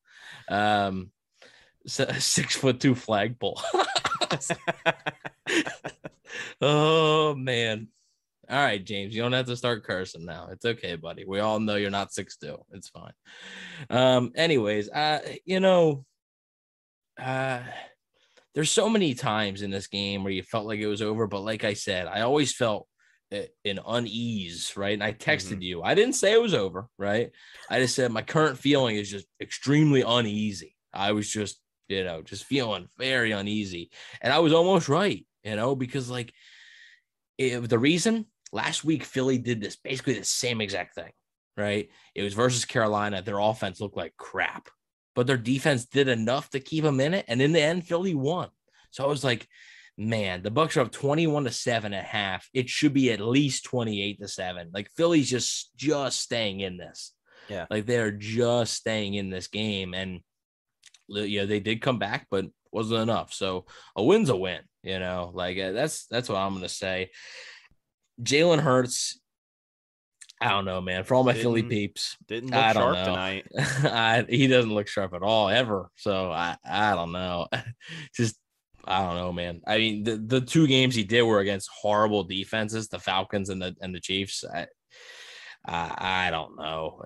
So 6'2" flagpole. Oh man. All right, James, you don't have to start cursing now. It's okay, buddy. We all know you're not 6'2". It's fine. Anyways, there's so many times in this game where you felt like it was over, but like I said, I always felt an unease, right? And I texted you. I didn't say it was over, right? I just said my current feeling is just extremely uneasy. I was just feeling very uneasy. And I was almost right, because the reason last week Philly did this, basically the same exact thing, right? It was versus Carolina. Their offense looked like crap, but their defense did enough to keep them in it. And in the end, Philly won. So I was like, man, the Bucks are up 21-7 at half. It should be at least 28-7. Like Philly's just staying in this. Yeah. Like they're just staying in this game. And they did come back, but wasn't enough. So a win's a win, that's what I'm going to say. Jalen Hurts, I don't know, man. For all my Philly peeps, didn't look sharp tonight. He doesn't look sharp at all, ever. So I don't know. I don't know, man. I mean, the two games he did were against horrible defenses, the Falcons and the Chiefs. I don't know.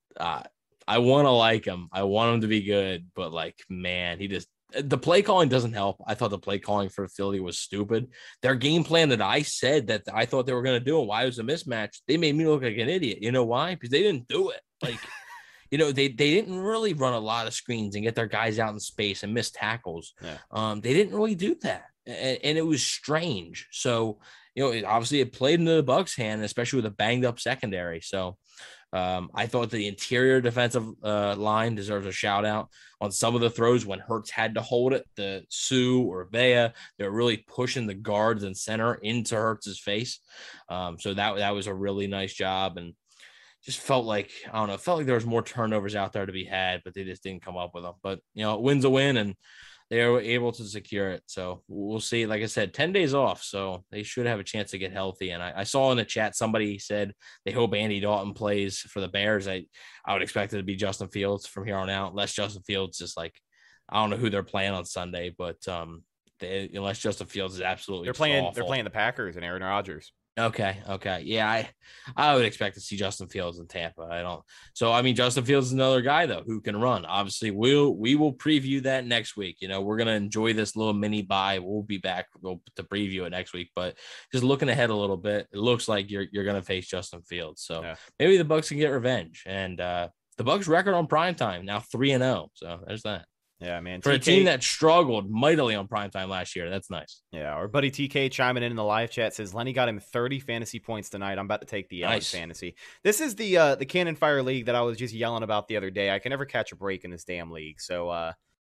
I want to like him. I want him to be good, but like, man, the play calling doesn't help. I thought the play calling for Philly was stupid. Their game plan that I said that I thought they were going to do and why it was a mismatch, they made me look like an idiot. You know why? Because they didn't do it. Like, they didn't really run a lot of screens and get their guys out in space and miss tackles. Yeah. They didn't really do that. And it was strange. So, obviously it played into the Bucs' hand, especially with a banged up secondary. So I thought the interior defensive line deserves a shout out on some of the throws when Hurts had to hold it. The Sue or Vea, they're really pushing the guards and center into Hurts's face. So that was a really nice job. And just felt like, I don't know, felt like there was more turnovers out there to be had, but they just didn't come up with them. But, a win's a win, and they were able to secure it. So we'll see. Like I said, 10 days off, so they should have a chance to get healthy. And I saw in the chat somebody said they hope Andy Dalton plays for the Bears. I would expect it to be Justin Fields from here on out, unless Justin Fields is like, I don't know who they're playing on Sunday, but unless Justin Fields is absolutely they're playing the Packers and Aaron Rodgers. Okay. Yeah, I would expect to see Justin Fields in Tampa. I don't. So, I mean, Justin Fields is another guy, though, who can run. Obviously, we will preview that next week. We're going to enjoy this little mini bye. We'll be back to preview it next week. But just looking ahead a little bit, it looks like you're going to face Justin Fields. So maybe the Bucs can get revenge. And the Bucs record on primetime now 3-0. So there's that. Yeah, man. For a team that struggled mightily on primetime last year, that's nice. Yeah, our buddy TK chiming in the live chat says Lenny got him 30 fantasy points tonight. I'm about to take the L in fantasy. This is the Cannon Fire League that I was just yelling about the other day. I can never catch a break in this damn league, so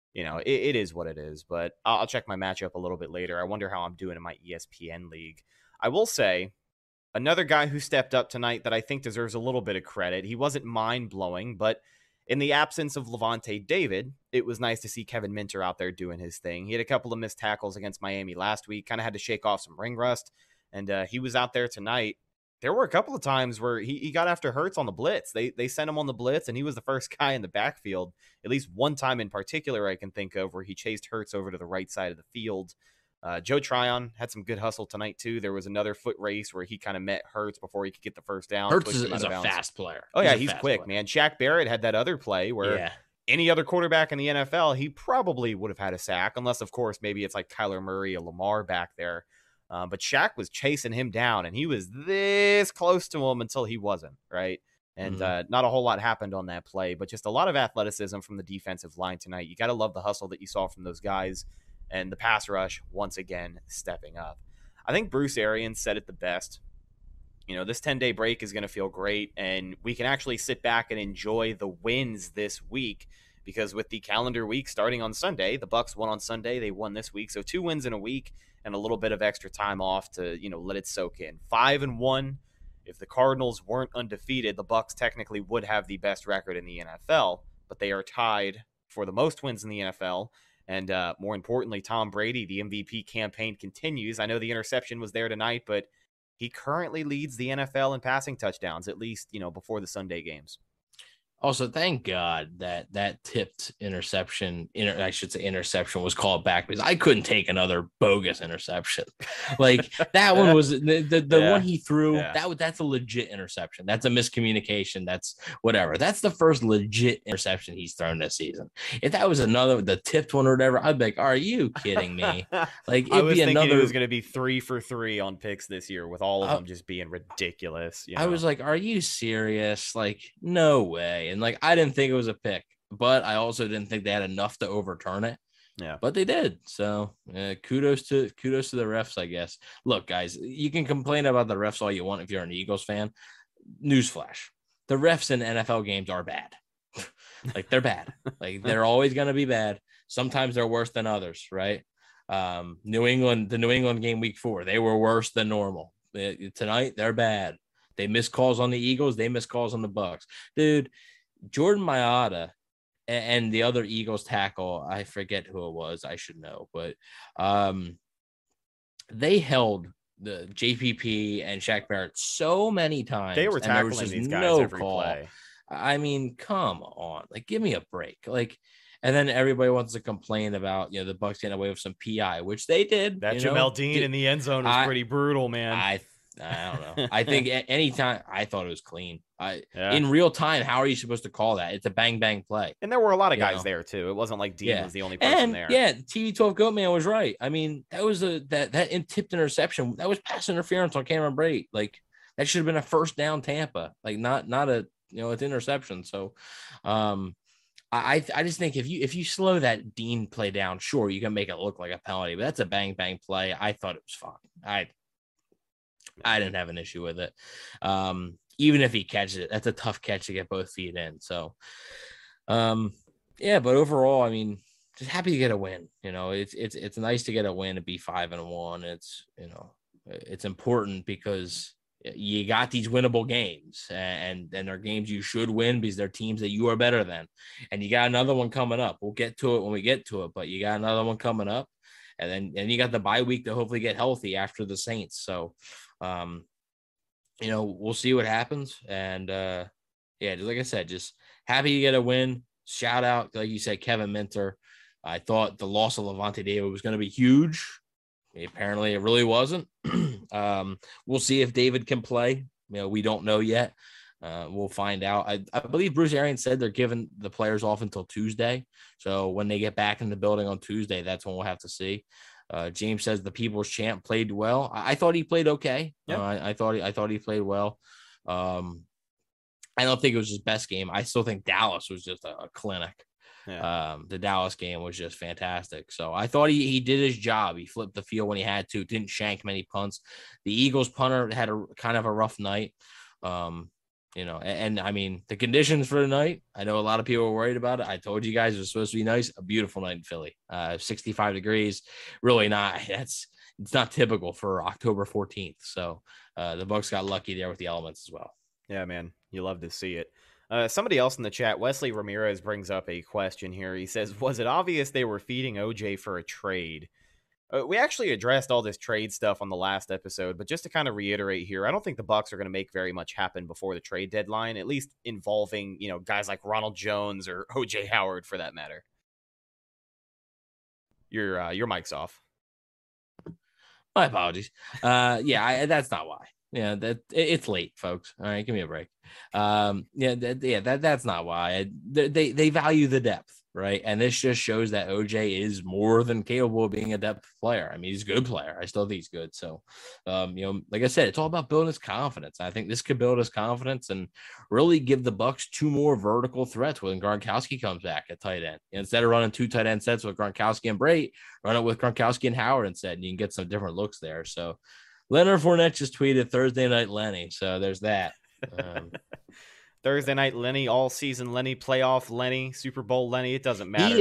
it is what it is. But I'll check my matchup a little bit later. I wonder how I'm doing in my ESPN league. I will say another guy who stepped up tonight that I think deserves a little bit of credit. He wasn't mind blowing, but in the absence of Levante David, it was nice to see Kevin Minter out there doing his thing. He had a couple of missed tackles against Miami last week, kind of had to shake off some ring rust, and he was out there tonight. There were a couple of times where he got after Hurts on the blitz. They sent him on the blitz, and he was the first guy in the backfield. At least one time in particular I can think of where he chased Hurts over to the right side of the field. Joe Tryon had some good hustle tonight, too. There was another foot race where he kind of met Hurts before he could get the first down. Hurts is a fast player. Oh, yeah, he's quick, man. Shaq Barrett had that other play where any other quarterback in the NFL, he probably would have had a sack, unless, of course, maybe it's like Kyler Murray or Lamar back there. But Shaq was chasing him down, and he was this close to him until he wasn't, right? And not a whole lot happened on that play, but just a lot of athleticism from the defensive line tonight. You got to love the hustle that you saw from those guys. And the pass rush, once again, stepping up. I think Bruce Arians said it the best. This 10-day break is going to feel great, and we can actually sit back and enjoy the wins this week because with the calendar week starting on Sunday, the Bucs won on Sunday, they won this week. So 2 wins in a week and a little bit of extra time off to, let it soak in. 5-1. If the Cardinals weren't undefeated, the Bucs technically would have the best record in the NFL, but they are tied for the most wins in the NFL. And more importantly, Tom Brady, the MVP campaign continues. I know the interception was there tonight, but he currently leads the NFL in passing touchdowns, at least, before the Sunday games. Also, thank God that tipped interception was called back because I couldn't take another bogus interception. Like that one was the one he threw. Yeah. That's a legit interception. That's a miscommunication. That's whatever. That's the first legit interception he's thrown this season. If that was the tipped one or whatever, I'd be like, "Are you kidding me?" Like I was thinking it was going to be 3 for 3 on picks this year, with all of them just being ridiculous. I was like, "Are you serious? Like, no way." And like, I didn't think it was a pick, but I also didn't think they had enough to overturn it. Yeah, but they did. So kudos to the refs, I guess. Look, guys, you can complain about the refs all you want if you're an Eagles fan. Newsflash: the refs in NFL games are bad. Like they're bad. Like they're always going to be bad. Sometimes they're worse than others, right? The New England game week 4, they were worse than normal. Tonight they're bad. They miss calls on the Eagles. They miss calls on the Bucs. Dude, Jordan Mailata and the other Eagles tackle, I forget who it was. I should know, but they held the JPP and Shaq Barrett so many times. They were tackling these guys every play. I mean, come on, like give me a break. Like, and then everybody wants to complain about the Bucs getting away with some PI, which they did. That Jamel Dean in the end zone was pretty brutal, man. I I don't know. I think anytime I thought it was clean. Yeah. In real time, how are you supposed to call that? It's a bang bang play. And there were a lot of You guys know? there too. It wasn't like Dean Yeah. was the only person And there. yeah, TV12 Goatman was right. I mean, that was that tipped interception. That was pass interference on Cameron Brate. Like that should have been a first down Tampa. Like not a it's interception. So I just think if you slow that Dean play down, sure, you can make it look like a penalty, but that's a bang bang play. I thought it was fine. I didn't have an issue with it. Even if he catches it, that's a tough catch to get both feet in. So, yeah, but overall, I mean, just happy to get a win. It's nice to get a win and be 5-1. It's, it's important because you got these winnable games and they're games you should win because they're teams that you are better than. And you got another one coming up. We'll get to it when we get to it, but you got another one coming up. And then you got the bye week to hopefully get healthy after the Saints. So, we'll see what happens. And, yeah, like I said, just happy to get a win. Shout out, like you said, Kevin Minter. I thought the loss of Lavonte David was going to be huge. Apparently, it really wasn't. We'll see if David can play. We don't know yet. We'll find out. I believe Bruce Arians said they're giving the players off until Tuesday. So when they get back in the building on Tuesday, that's when we'll have to see. James says the People's Champ played well. I thought he played okay. Yeah. I thought he played well. I don't think it was his best game. I still think Dallas was just a clinic. Yeah. The Dallas game was just fantastic. So I thought he did his job. He flipped the field when he had to, didn't shank many punts. The Eagles punter had a kind of a rough night. And I mean, the conditions for the night, I know a lot of people were worried about it. I told you guys it was supposed to be nice. A beautiful night in Philly, 65 degrees, really not. It's not typical for October 14th. So the Bucs got lucky there with the elements as well. Yeah, man, you love to see it. Somebody else in the chat, Wesley Ramirez, brings up a question here. He says, was it obvious they were feeding OJ for a trade? We actually addressed all this trade stuff on the last episode, but just to kind of reiterate here, I don't think the Bucs are going to make very much happen before the trade deadline, at least involving, guys like Ronald Jones or OJ Howard for that matter. Your mic's off. My apologies. That's not why. Yeah, it's late, folks. All right, give me a break. That's not why. They value the depth, right? And this just shows that OJ is more than capable of being a depth player. I mean, he's a good player. I still think he's good. So, like I said, it's all about building his confidence. I think this could build his confidence and really give the Bucs two more vertical threats when Gronkowski comes back at tight end. Instead of running two tight end sets with Gronkowski and Brate, run it with Gronkowski and Howard instead, and you can get some different looks there. So, Leonard Fournette just tweeted Thursday Night Lenny. So there's that. Thursday Night Lenny, all season Lenny, playoff Lenny, Super Bowl Lenny. It doesn't matter.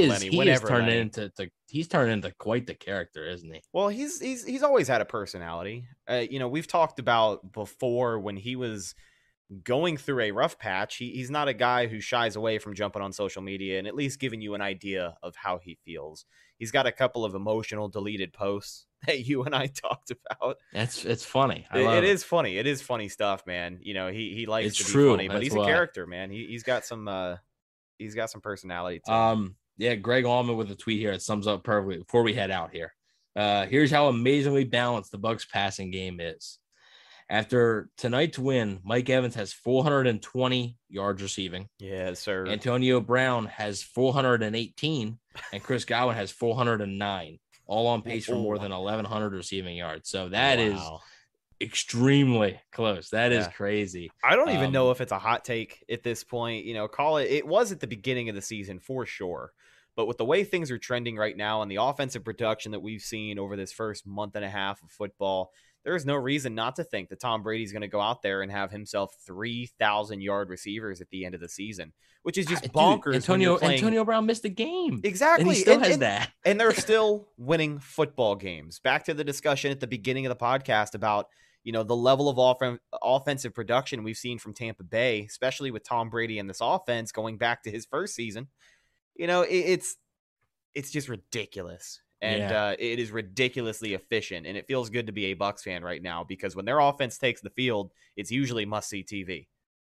He's turned into quite the character, isn't he? Well, he's always had a personality. We've talked about before when he was going through a rough patch. He's not a guy who shies away from jumping on social media and at least giving you an idea of how he feels. He's got a couple of emotional deleted posts that you and I talked about. It's funny. It is funny. It is funny stuff, man. He likes to be funny, but he's a character, man. He's got some personality to him. Yeah, Greg Allman with a tweet here. It sums up perfectly before we head out here. Here's how amazingly balanced the Bucs passing game is. After tonight's win, Mike Evans has 420 yards receiving. Yes, sir. Antonio Brown has 418, and Chris Godwin has 409, all on pace for more than 1,100 receiving yards. So that is extremely close. That is crazy. I don't even know if it's a hot take at this point. Call it. It was at the beginning of the season for sure. But with the way things are trending right now and the offensive production that we've seen over this first month and a half of football, there's no reason not to think that Tom Brady's going to go out there and have himself 3,000-yard receivers at the end of the season, which is just bonkers. Antonio Brown missed a game. Exactly. And he still has that. And they're still winning football games. Back to the discussion at the beginning of the podcast about, the level of offensive production we've seen from Tampa Bay, especially with Tom Brady and this offense going back to his first season. It's just ridiculous. And it is ridiculously efficient, and it feels good to be a Bucs fan right now because when their offense takes the field, it's usually must-see TV.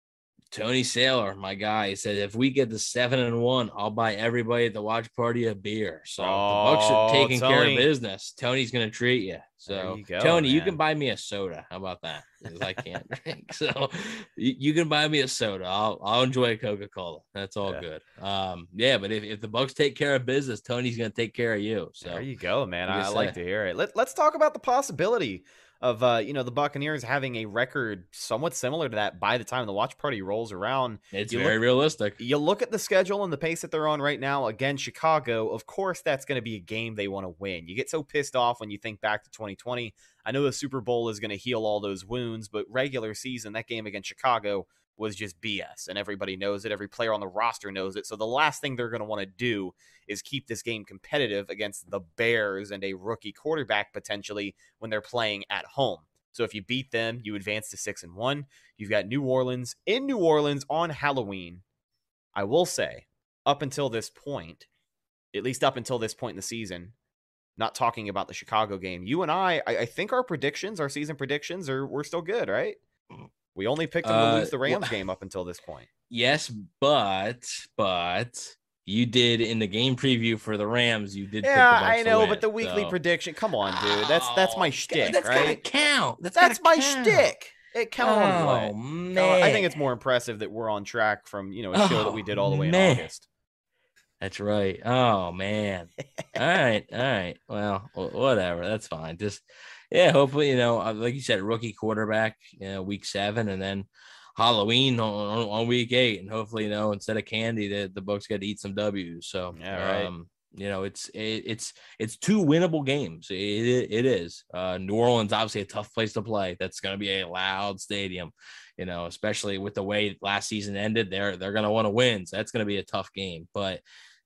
Tony Saylor, my guy, he said if we get to 7-1, I'll buy everybody at the watch party a beer. So if the Bucks are taking care of business, Tony's gonna treat you. So you go, Tony, man. you can buy me a soda. How about that? Because I can't drink. So you can buy me a soda. I'll enjoy a Coca-Cola. That's all good. But if the Bucks take care of business, Tony's gonna take care of you. So there you go, man. I like to hear it. Let's talk about the possibility of the Buccaneers having a record somewhat similar to that by the time the watch party rolls around. It's very realistic. You look at the schedule and the pace that they're on right now. Again, Chicago, of course, that's going to be a game they want to win. You get so pissed off when you think back to 2020. I know the Super Bowl is going to heal all those wounds, but regular season, that game against Chicago was just BS, and everybody knows it. Every player on the roster knows it. So the last thing they're going to want to do is keep this game competitive against the Bears and a rookie quarterback potentially when they're playing at home. So if you beat them, you advance to 6-1. You've got New Orleans in New Orleans on Halloween. I will say, up until this point, at least up until this point in the season, not talking about the Chicago game, you and I think our season predictions we're still good, right? We only picked them to lose the Rams game up until this point. Yes, but you did in the game preview for the Rams. You did. Yeah, pick the Bucs I know, to win, but the weekly prediction. Come on, dude. That's my shtick, that's right? Gotta count. That's my shtick. It counts on what? Oh man, I think it's more impressive that we're on track from a show that we did all the way in August. That's right. Oh man. All right. Well, whatever. That's fine. Just hopefully, like you said, rookie quarterback, week 7, and then Halloween on week 8, and hopefully, instead of candy, the Bucs get to eat some W's. So yeah, right. It's 2 winnable games. It is. New Orleans, obviously a tough place to play. That's going to be a loud stadium, especially with the way last season ended. They're going to want to win. So that's going to be a tough game. But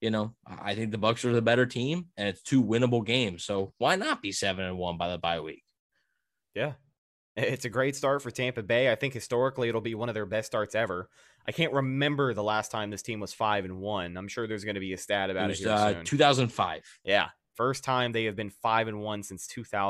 I think the Bucs are the better team, and it's 2 winnable games. So why not be 7-1 by the bye week? Yeah, it's a great start for Tampa Bay. I think historically it'll be one of their best starts ever. I can't remember the last time this team was 5-1. I'm sure there's going to be a stat about it here soon. 2005. Yeah, first time they have been 5-1 since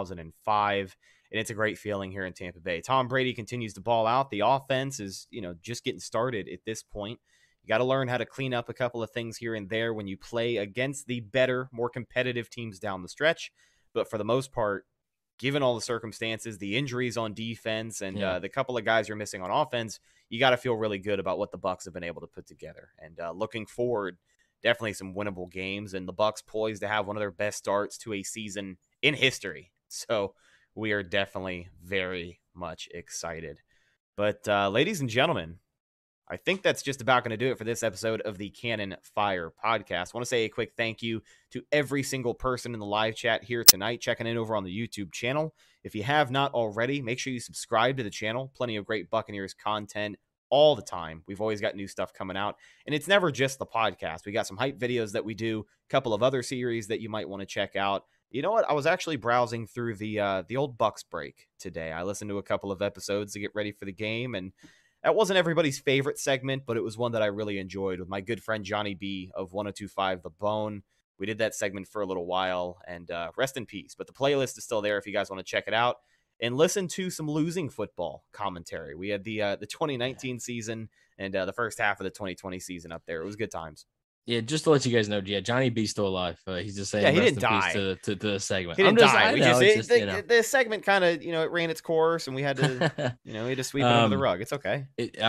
2005, and it's a great feeling here in Tampa Bay. Tom Brady continues to ball out. The offense is, just getting started at this point. You got to learn how to clean up a couple of things here and there when you play against the better, more competitive teams down the stretch. But for the most part, given all the circumstances, the injuries on defense, and the couple of guys you're missing on offense, you got to feel really good about what the Bucs have been able to put together. And looking forward, definitely some winnable games, and the Bucs poised to have one of their best starts to a season in history. So we are definitely very much excited. But ladies and gentlemen, I think that's just about going to do it for this episode of the Cannon Fire Podcast. I want to say a quick thank you to every single person in the live chat here tonight, checking in over on the YouTube channel. If you have not already, make sure you subscribe to the channel. Plenty of great Buccaneers content all the time. We've always got new stuff coming out, and it's never just the podcast. We got some hype videos that we do, a couple of other series that you might want to check out. You know what? I was actually browsing through the old Bucs break today. I listened to a couple of episodes to get ready for the game, and that wasn't everybody's favorite segment, but it was one that I really enjoyed with my good friend Johnny B of 102.5 The Bone. We did that segment for a little while, and rest in peace. But the playlist is still there if you guys want to check it out and listen to some losing football commentary. We had the 2019 season and the first half of the 2020 season up there. It was good times. Yeah, just to let you guys know, Johnny B's still alive. He's just saying, he didn't die to the segment. He didn't die. The segment kind of, it ran its course, and we had to, we had to sweep it under the rug. It's okay.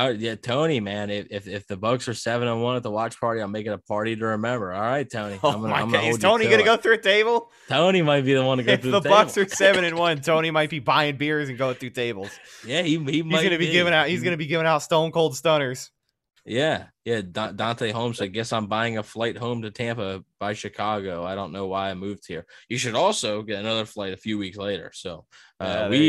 Tony, man, if the Bucs are 7-1 at the watch party, I'm making a party to remember. All right, Tony. Is Tony going to go through a table? Tony might be the one to go through the table. If the Bucs are 7-1, Tony might be buying beers and going through tables. Yeah, he might. He's going to be giving out. He's going to be giving out Stone Cold Stunners. Yeah. Dante Holmes, I guess I'm buying a flight home to Tampa by Chicago. I don't know why I moved here. You should also get another flight a few weeks later. So we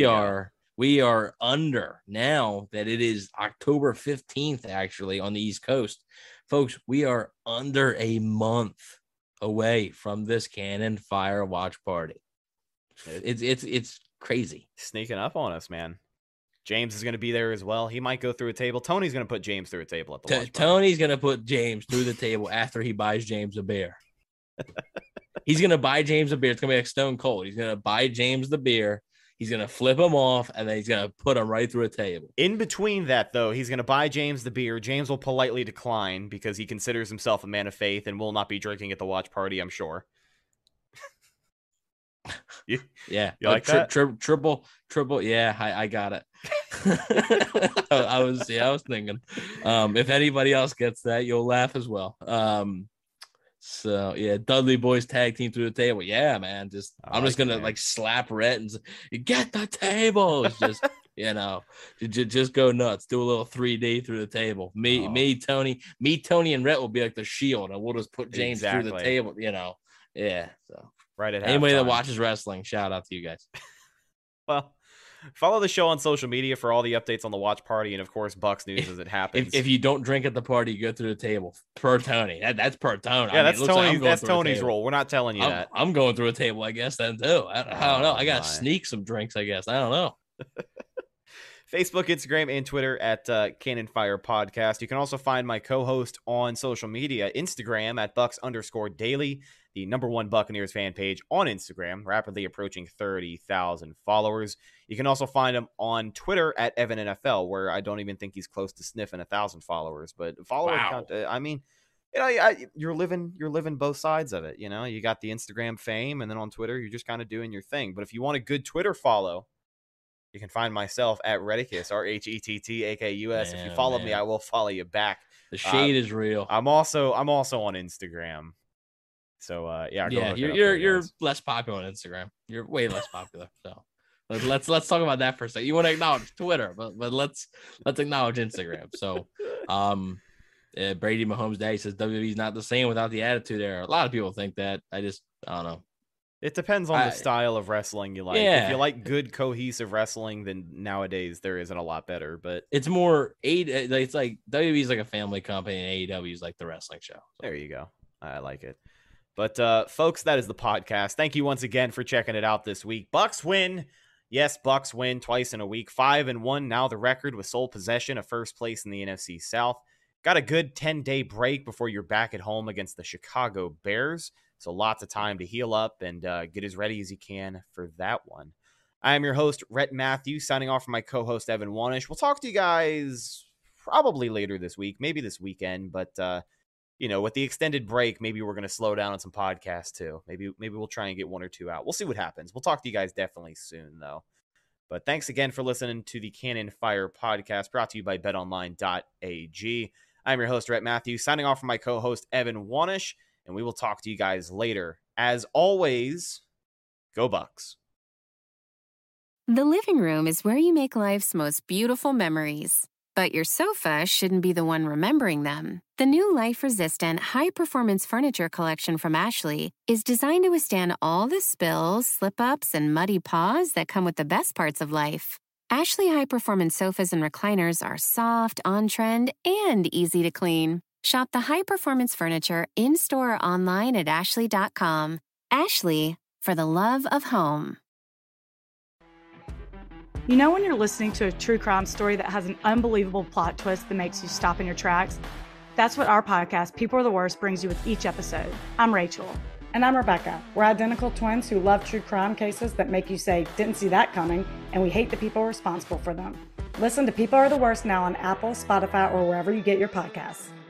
are under, now that it is October 15th, actually, on the East Coast. Folks, we are under a month away from this Cannon Fire watch party. It's crazy. Sneaking up on us, man. James is going to be there as well. He might go through a table. Tony's going to put James through a table at the watch party. Tony's going to put James through the table after he buys James a beer. He's going to buy James a beer. It's going to be like Stone Cold. He's going to buy James the beer. He's going to flip him off, and then he's going to put him right through a table. In between that, though, he's going to buy James the beer. James will politely decline because he considers himself a man of faith and will not be drinking at the watch party, I'm sure. Yeah. You like that? Triple. Yeah, I got it. I was thinking, if anybody else gets that, you'll laugh as well. So yeah, Dudley Boys tag team through the table. Yeah, man. I'm just gonna like slap Rhett and say, get the table. It's just just go nuts. Do a little 3D through the table. Me, Tony, and Rhett will be like the Shield, and we'll just put James through the table. Yeah. So right at anybody halftime. that watches wrestling, shout out to you guys. Well, follow the show on social media for all the updates on the watch party and, of course, Bucks news as it happens. If you don't drink at the party, you go through the table. Per Tony. That's per Tony. Yeah, that's Tony. That's Tony's role. We're not telling you that. I'm going through a table, I guess, then, too. I don't know. I got to sneak some drinks, I guess. I don't know. Facebook, Instagram, and Twitter at Cannon Fire Podcast. You can also find my co-host on social media, Instagram at Bucks_Daily, the #1 Buccaneers fan page on Instagram, rapidly approaching 30,000 followers. You can also find him on Twitter at Evan NFL, where I don't even think he's close to sniffing 1,000 followers. But follower count, I mean, you're living both sides of it. You got the Instagram fame, and then on Twitter, you're just kind of doing your thing. But if you want a good Twitter follow, you can find myself at Redicus, RHETTAKUS. If you follow me, I will follow you back. The shade is real. I'm also on Instagram. So you're less popular on Instagram. You're way less popular. So let's talk about that for a second. You want to acknowledge Twitter, but let's acknowledge Instagram. So Brady Mahomes' daddy says WWE's not the same without the attitude era. A lot of people think that. I don't know. It depends on the style of wrestling you like. Yeah. If you like good cohesive wrestling, then nowadays there isn't a lot better. But it's more it's like WWE's like a family company, and AEW is like the wrestling show. So. There you go. I like it. But folks, that is the podcast. Thank you once again for checking it out this week. Bucks win. Yes, Bucks win twice in a week. 5-1 now the record with sole possession of first place in the NFC South. Got a good 10-day break before you're back at home against the Chicago Bears. So lots of time to heal up and get as ready as you can for that one. I am your host, Rhett Matthews, signing off from my co-host, Evan Wanish. We'll talk to you guys probably later this week, maybe this weekend. But, with the extended break, maybe we're going to slow down on some podcasts too. Maybe we'll try and get 1 or 2 out. We'll see what happens. We'll talk to you guys definitely soon, though. But thanks again for listening to the Cannon Fire Podcast, brought to you by BetOnline.ag. I'm your host, Rhett Matthews, signing off from my co-host, Evan Wanish. And we will talk to you guys later. As always, go Bucks. The living room is where you make life's most beautiful memories. But your sofa shouldn't be the one remembering them. The new life-resistant, high-performance furniture collection from Ashley is designed to withstand all the spills, slip-ups, and muddy paws that come with the best parts of life. Ashley high-performance sofas and recliners are soft, on-trend, and easy to clean. Shop the high-performance furniture in-store or online at ashley.com. Ashley, for the love of home. You know when you're listening to a true crime story that has an unbelievable plot twist that makes you stop in your tracks? That's what our podcast, People Are the Worst, brings you with each episode. I'm Rachel. And I'm Rebecca. We're identical twins who love true crime cases that make you say, didn't see that coming, and we hate the people responsible for them. Listen to People Are the Worst now on Apple, Spotify, or wherever you get your podcasts.